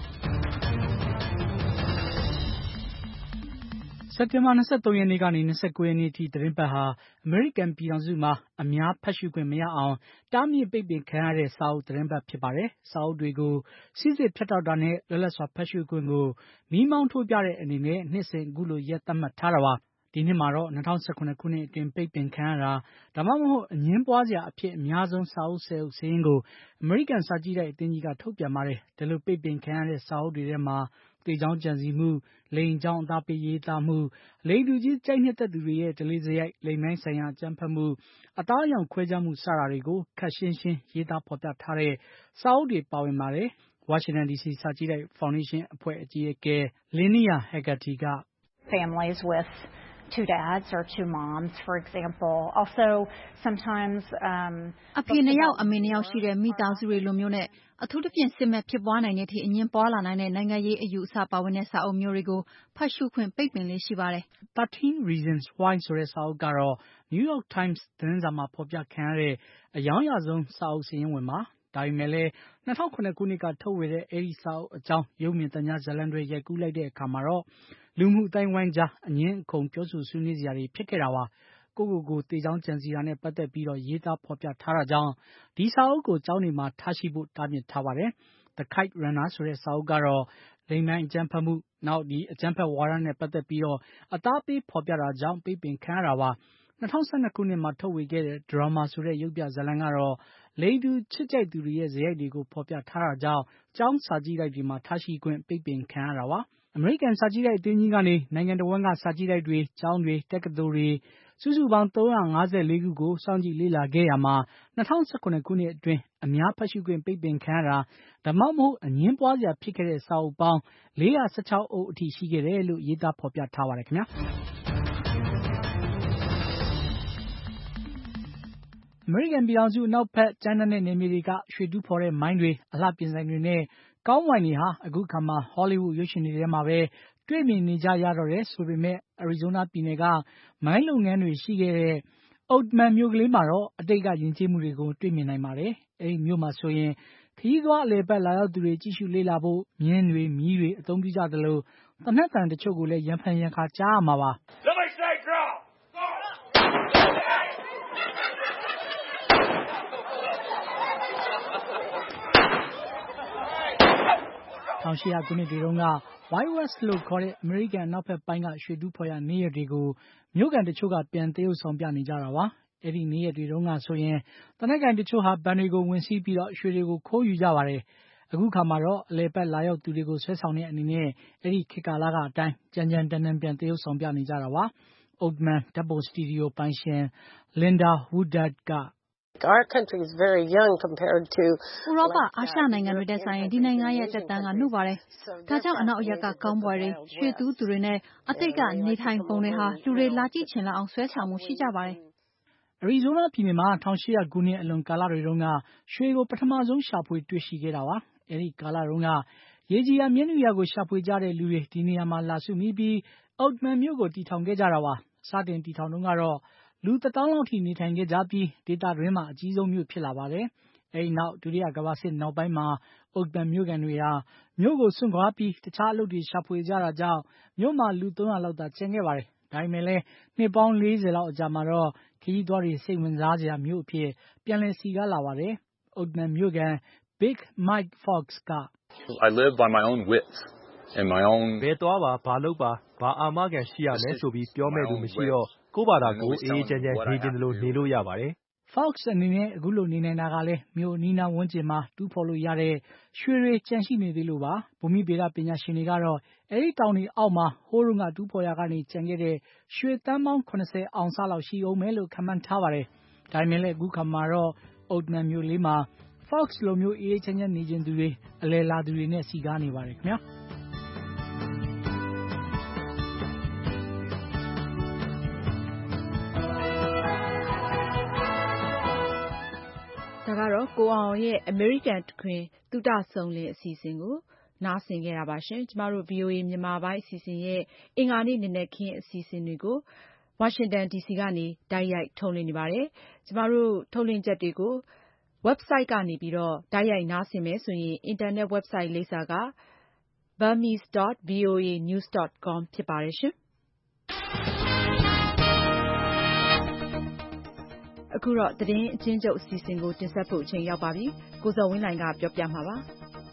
စက်တင်ဘာ23ရက်နေ့ကနေ29ရက်နေ့ထိသတင်းပတ်ဟာအမေရိကန်ပြည်ထောင်စုမှာအများဖတ်ရှုခွင့်မရအောင်တားမြစ်ပိတ်ပင်ခံရတဲ့စာအုပ်သတင်းပတ်ဖြစ်ပါတယ်။စာအုပ်တွေကိုစစ်စစ်ဖြတ်တောက်တာနဲ့လွတ်လပ်စွာဖတ်ရှုခွင့်ကိုမီးမောင်းထိုးပြတဲ့အနေနဲ့နှစ်စဉ်အခုလိုရက်သတ်မှတ်ထားတာပါ။ဒီနှစ်မှာတော့2019ခုနှစ်အတွင်းပိတ်ပင်ခံရတာဒါမှမဟုတ်အငင်းပွားစရာအဖြစ်အများဆုံးစာအုပ်10အုပ်စာရင်းကိုအမေရိကန်စာကြည့်တိုက်အသင်းကြီးကထုတ်ပြန်ပါတယ်။ဒီလိုပိတ်ပင်ခံရတဲ့စာအုပ်တွေထဲမှာသေကြောင်းကြံစည်မှုလိင်ကြောင်းအသားပေးရေးသားမှုလိင်တူကြီးကြိုက်နှစ်သက်သူတွေရဲ့ဒလေးစရိုက်လိင်ပိုင်းဆိုင်ရာအကြမ်းဖက်မှုအသားအရောင်ခွဲခြားမှုစတာတွေကိုခပ်ရှင်းရှင်းရေးသားဖော်ပြထားတဲ့စာအုပ်တွေပါဝင်ပါတယ်။ဝါရှင်တန်ဒီစီစာကြည့်တိုက်ဖောင်ဒေးရှင်းအဖွဲ့အကြီးအကဲ Linnea Haggerty က Families with two dads or two moms, for example. Also, sometimes အဖေနှစ်ယောက်အမေနှစ်ယောက်ရှိတဲ့မိသားစုတွေလိုမျိုးနဲ့အထူးသဖြင့်စစ်မဲ့ဖြစ်ပွားနိုင်တဲ့အထိအငင်းပွားလာနိုင်တဲ့နိုင်ငံရေးအယူအဆပါဝင်တဲ့စာအုပ်မျိုးတွေကိုဖတ်ရှုခွင့်ပိတ်ပင်လေးရှိပါတယ် 13 Reasons Why ဆိုတဲ့စာအုပ်ကတော့ New York Times သတင်းစာမှာဖော်ပြခံရတဲ့အယောင်ရဆုံးစာအုပ်စာရင်းဝင်ပါဒါပေမဲ့လည်း2009ခုနှစ်ကထုတ်ဝေတဲ့အဲဒီစာအုပ်အကြောင်းရုပ်မြင်သံကြားဇာတ်လမ်းတွေရိုက်ကူးလိုက်တဲ့အခါမှာတော့လူမှုအတိုင်းဝိုင်းကြားအငင်းအခုန်ပြောဆိုဆွေးနွေးစရာတွေဖြစ်ခဲ့တာပါကိုသေချောင်းကြံစီတာနဲ့ပတ်သက်ပြီးတော့ရေးသားဖော်ပြထားတာကြောင့်ဒီစာအုပ်ကိုကျောင်းတွေမှာထားရှိဖို့တားမြစ်ထားပါတယ်။ The Kite Runner ဆိုတဲ့စာအုပ်ကတော့လိင်ပိုင်းအကြမ်းဖက်မှုနောက်ဒီအကြမ်းဖက်ဝါဒနဲ့ပတ်သက်ပြီးတော့အသားပေးဖော်ပြတာကြောင့်ပိတ်ပင်ခံရတာပါ2012ခုနှစ်မှာထုတ်ဝေခဲ့တဲ့ Drama ဆိုတဲ့ရုပ်ပြဇာတ်လမ်းကတော့လိင်တူချစ်ကြိုက်သူတွေရဲ့ဇာတ်ရိုက်တွေကိုဖော်ပြထားတာကြောင့်ကျောင်းစာကြည့်တိုက်တွေမှာထားရှိခွင့်ပိတ်ပင်ခံရတာပါအမေရိကန်စာကြည့်တိုက်အသင်းကြီးကနေနိုင်ငံတော်ဝန်ကစာကြည့်တိုက်တွေကျောင်းတွေတက္ကသိုလ်တွေစုစုပေါင်း354ခုကိုစောင့်ကြည့်လေ့လာခဲ့ရမှာ2019ခုနှစ်အတွင်းအများဖတ်ရှုခွင့်ပိတ်ပင်ခံရတာဒါမှမဟုတ်အငင်းပွားစရာဖြစ်ခဲ့တဲ့စာအုပ်ပေါင်း416အုပ်အထိရှိခဲ့တယ်လို့ရေးသားဖော်ပြထားပါတယ်ခင်ဗျာအမေရိကန်ပြည်ထောင်စုအနောက်ဘက်ကျမ်းနဲ့နယ်မြေတွေကရွှေတူးဖော်တဲ့မိုင်းတွေအလှပြင်ဆိုင်တွေနဲ့ကောင်းဝိုင်တွေဟာအခုခါမှာဟောလိဝုဒ်ရုပ်ရှင်တွေထဲမှာပဲတွေ့မြင်နေကြရတော့တယ်ဆိုပေမဲ့အရီဇိုးနားပြည်နယ်ကမိုင်းလုပ်ငန်းတွေရှိခဲ့တဲ့ Oatman မြို့ကလေးမှာတော့အတိတ်ကယဉ်ကျေးမှုတွေကိုတွေ့မြင်နိုင်ပါတယ်။အဲဒီမြို့မှာဆိုရင်ခရီးသွားအလည်ပတ်လာရောက်သူတွေကြည့်ရှုလေ့လာဖို့မြင်းတွေမီးတွေအသုံးပြုကြသလိုသေနတ်သံတချို့ကိုလည်းရံဖန်ရံခါကြားရမှာပါ။1800ခုနှစ်တွေတုန်းက Wild West လို့ခေါ်တဲ့အမေရိကန်အနောက်ဘက်ပိုင်းကရွှေတူးဖော်ရာနေ့ရက်တွေကိုမြို့ကန်တချို့ကပြန်သရုပ်ဆောင်ပြနေကြတာပါ။အဲဒီနေ့ရက်တွေတုန်းကဆိုရင်သေနတ်ကိုင်တချို့ဟာဘဏ်တွေကိုဝင်စီးပြီးတော့ရွှေတွေကိုခိုးယူကြပါတယ်။အခုခါမှာတော့အလည်ပတ်လာရောက်သူတွေကိုဆွဲဆောင်တဲ့အနေနဲ့အဲဒီခေတ်ကာလကအတိုင်းကြမ်းကြမ်းတမ်းတမ်းပြန်သရုပ်ဆောင်ပြနေကြတာပါ။ Oatman ဓာတ်ပုံစတူဒီယိုပိုင်ရှင် Linda Woodard က Our country is very young compared to ဥရောပအာရှနိုင်ငံတွေတဲ့ဆိုင်ရင်ဒီနိုင်ငံရဲ့တက်တန်းကနှုတ်ပါတယ်။ဒါကြောင့်အနောက်အရက်ကကောင်းပွဲတွေရွှေသူသူတွေနဲ့အတိတ်ကနေထိုင်ပုံတွေဟာလူတွေလာကြည့်ချင်လောက်အောင်ဆွဲဆောင်မှုရှိကြပါတယ်။ အရီဇိုးနားပြည်နယ်မှာ1800ခုနှစ်အလွန်ကာလတွေတုန်းကရွှေကိုပထမဆုံးရှာဖွေတွေ့ရှိခဲ့တာပါ။အဲဒီကာလတုန်းကရေကြီးရာမြင်းနုရာကိုရှာဖွေကြတဲ့လူတွေဒီနေရာမှာလာစုမိပြီး Oatman မြို့ကိုတည်ထောင်ခဲ့ကြတာပါ။စတင်တည်ထောင်တုန်းကတော့လူ1000လောက်ထိနေထိုင်ခဲ့ကြပြီးဒေသတွင်းမှာအကြီးဆုံးမြို့ဖြစ်လာပါတယ်။အဲဒီနောက်ဒုတိယကမ္ဘာစစ်နောက်ပိုင်းမှာ Oatman မြို့ခံတွေဟာမြို့ကိုစွန့်ခွာပြီးတခြားအလုပ်တွေရှာဖွေကြတာကြောင့်မြို့မှာလူ300လောက်သာကျန်ခဲ့ပါတယ်။ဒါပေမဲ့လည်းနှစ်ပေါင်း40လောက်အကြာမှာတော့ခရီးသွားတွေစိတ်ဝင်စားစရာမြို့အဖြစ်ပြန်လည်စည်ကားလာပါတယ်။ Oatman မြို့ခံ Big Mike Fox က I live by my own wits and my own ဘယ်သွားပါဘာလုပ်ပါဘာအာမခံရှိရမယ်ဆိုပြီးပြောမဲ့သူမရှိတော့ကိုယ့်ဘာသာကိုအေးချမ်းချမ်းနေကျင်တယ်လို့နေလို့ရပါတယ်။ Fox အနေနဲ့အခုလိုနေနိုင်တာကလည်းမြို့အနီးနားဝန်းကျင်မှာတူးဖော်လို့ရတဲ့ရွှေတွေကျန်ရှိနေသေးလို့ပါ။ဘူမိဗေဒပညာရှင်တွေကတော့အဲဒီတောင်တွေအောက်မှာဟိုးတုန်းကတူးဖော်ရာကနေကျန်ခဲ့တဲ့ရွှေသန်းပေါင်း80အောင်စလောက်ရှိအောင်မယ်လို့ခန့်မှန်းထားပါတယ်။ဒါပေမဲ့လည်းအခုခါမှာတော့ Oatman မြို့လေးမှာ Fox လိုမျိုးအေးချမ်းချမ်းနေကျင်သူတွေအလယ်လာသူတွေနဲ့စည်ကားနေပါတယ်ခင်ဗျာ။ဒါကတော့ကိုအောင်ရဲ့ American တခွင်သုတဆုံလင်အစီအစဉ်ကိုနားဆင်ခဲ့တာပါရှင်။ကျမတို့ VOA မြန်မာပိုင်းအစီအစဉ်ရဲ့အင်္ဂါနေ့နံနက်ခင်းအစီအစဉ်တွေကိုဝါရှင်တန် DC ကနေတိုက်ရိုက်ထုတ်လွှင့်နေပါတယ်။ကျမတို့ထုတ်လွှင့်ချက်တွေကို website ကနေပြီးတော့တိုက်ရိုက်နားဆင်မယ်ဆိုရင် internet website လိပ်စာက burmese.voanews.com ဖြစ်ပါတယ်ရှင်။အခုတော့သတင်းအချင်းချုပ်အစီအစဉ်ကိုတင်ဆက်ဖို့အချိန်ရောက်ပါပြီ။ကိုဇော်ဝင်းလှိုင်ကပြောပြမှာပါ။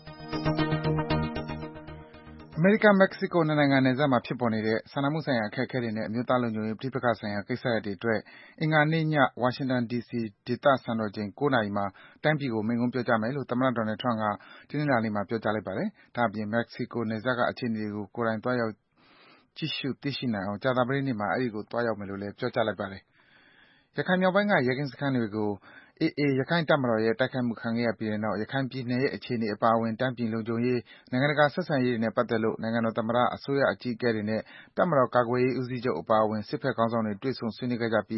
အမေရိကန်-မက္ကဆီကိုနှစ်နိုင်ငံနယ်စပ်မှာဖြစ်ပေါ်နေတဲ့စာနာမှုဆိုင်ရာအခက်အခဲတွေနဲ့အမျိုးသားလုံခြုံရေးပဋိပက္ခဆိုင်ရာကိစ္စရပ်တွေအတွက်အင်္ဂါနေ့ညဝါရှင်တန် DC ဒေသစံတော်ချိန်9:00 နာရီမှာတိုင်းပြည်ကိုမိန့်ခွန်းပြောကြားမယ်လို့သမ္မတ Donald Trump ကတနင်္လာနေ့မှာပြောကြားလိုက်ပါတယ်။ဒါ့အပြင် မက္ကဆီကိုနယ်စပ်ကအခြေအနေတွေကိုကိုယ်တိုင်သွားရောက်ကြည့်ရှုသိရှိနိုင်အောင်ကြာသပတေးနေ့မှာအဲဒီကိုသွားရောက်မယ်လို့လည်းပြောကြားလိုက်ပါတယ်။ရခိုင်မြောက်ပိုင်းကရဲကင်းစခန်းတွေကို AA ရခိုင့်တပ်မတော်ရဲ့တိုက်ခိုက်မှုခံခဲ့ရပြီးတဲ့နောက်ရခိုင်ပြည်နယ်ရဲ့အခြေအနေအပါအဝင်တိုင်းပြည်လုံခြုံရေး၊နိုင်ငံတကာဆက်ဆံရေးတွေနဲ့ပတ်သက်လို့နိုင်ငံတော်သမ္မတ၊အစိုးရအကြီးအကဲတွေနဲ့တပ်မတော်ကာကွယ်ရေးဦးစီးချုပ်အပါအဝင်စစ်ဘက်ခေါင်းဆောင်တွေတွေ့ဆုံဆွေးနွေးခဲ့ကြပြီး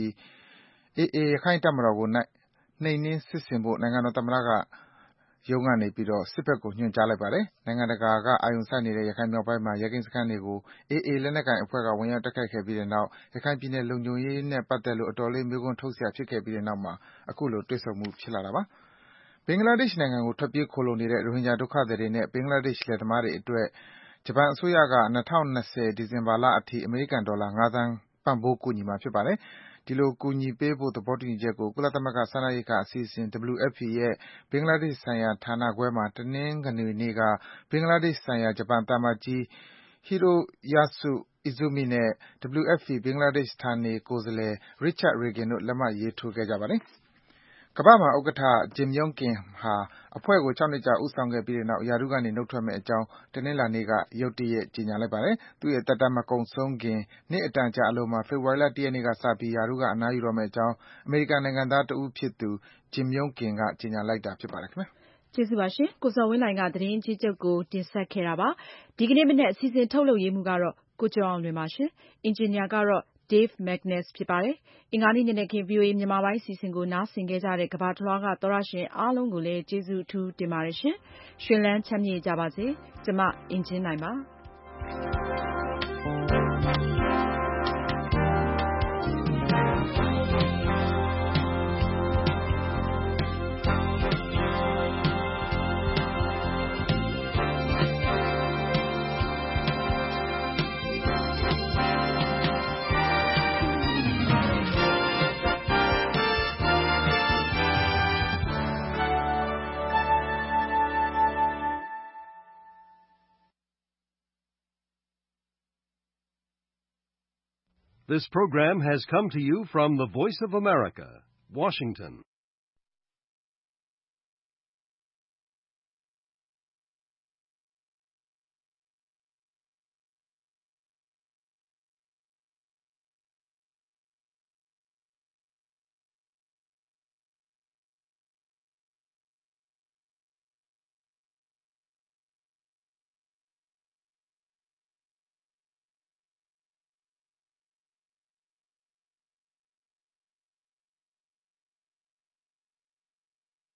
AA ရခိုင့်တပ်မတော်ကိုနှိမ်နင်းစစ်ဆင်ဖို့နိုင်ငံတော်သမ္မတရုံးကနေ စစ်ဘက်ကိုညွှန်ကြားလိုက်ပါတယ်။နိုင်ငံတကာကအာရုံစိုက်နေတဲ့ရခိုင်မြောက်ပိုင်းမှာရဲကင်းစခန်းတွေကို AA လက်နက်ကိုင်အဖွဲ့ကဝင်ရောက်တိုက်ခိုက်ခဲ့ပြီးတဲ့နောက်ရခိုင်ပြည်နယ်လုံခြုံရေးနဲ့ပတ်သက်လို့အတော်လေးမေးခွန်းထုတ်စရာဖြစ်ခဲ့ပြီးတဲ့နောက်မှာအခုလိုတွေ့ဆုံမှုဖြစ်လာတာပါ။ဘင်္ဂလားဒေ့ရှ်နိုင်ငံကိုထွက်ပြေးခိုလှုံနေတဲ့ရိုဟင်ဂျာဒုက္ခသည်တွေနဲ့ဘင်္ဂလားဒေ့ရှ်လယ်သမားတွေအတွက်ဂျပန်အစိုးရက2020ဒီဇင်ဘာလအထိအမေရိကန်ဒေါ်လာ5သန်းပံ့ပိုးကူညီမှာဖြစ်ပါတယ်။ဒီလိုကူညီပေးဖို့သဘောတူညီချက်ကိုကုလသမဂ္ဂစားနပ်ရိက္ခာအစီအစဉ် WFP ရဲ့ဘင်္ဂလားဒေ့ရှ်ဆိုင်ရာဌာနခွဲမှာတနင်္ဂနွေနေ့ကဘင်္ဂလားဒေ့ရှ်ဆိုင်ရာဂျပန်သံအမတ်ကြီး Hiroyasu Izumi နဲ့ WFP ဘင်္ဂလားဒေ့ရှ်ဌာနေကိုယ်စားလှယ် Richard Regan တို့လက်မှတ်ရေးထိုးခဲ့ကြပါတယ်။ကမ္ဘာ့ဘဏ်ဥက္ကဋ္ဌ Jim Yong Kim ဟာအဖွဲ့ကို6နှစ်ကြာဦးဆောင်ခဲ့ပြီးတဲ့နောက်ရာထူးကနေနုတ်ထွက်မယ့်အကြောင်းတနင်္လာနေ့ကရုတ်တရက်ကြေညာလိုက်ပါတယ်။သူ့ရဲ့သက်တမ်းမကုန်ဆုံးခင်နှစ်အတန်ကြာအလိုမှာဖေဖော်ဝါရီလ1ရက်နေ့ကစပြီးရာထူးကအနားယူတော့မယ့်အကြောင်းအမေရိကန်နိုင်ငံသားတဦးဖြစ်သူ Jim Yong Kim ကကြေညာလိုက်တာဖြစ်ပါတယ်ခင်ဗျာ။ကျေးဇူးပါရှင်။ကိုဇော်ဝင်းလှိုင်ကသတင်းအချင်းချုပ်ကိုတင်ဆက်ခဲ့တာပါ။ဒီကနေ့မနက်အစီအစဉ်ထုတ်လုပ်ရေးမှူးကတော့ကိုကျော်အောင်လွင်ပါရှင်။အင်ဂျင်နီယာကတော့Dave Magnus ဖြစ်ပါတယ်။အင်္ဂါနေ့နံနက်ခင်း VOA မြန်မာပိုင်းအစီအစဉ်ကိုနားဆင်ခဲ့ကြတဲ့ကမ္ဘာတလွှားကသောတရှင်အားလုံးကိုလည်းကျေးဇူးအထူးတင်ပါတယ်ရှင်။ရွှင်လန်းချမ်းမြေ့ကြပါစေ။ကျမအင်ကြင်းနိုင်ပါ။ This program has come to you from the Voice of America, Washington.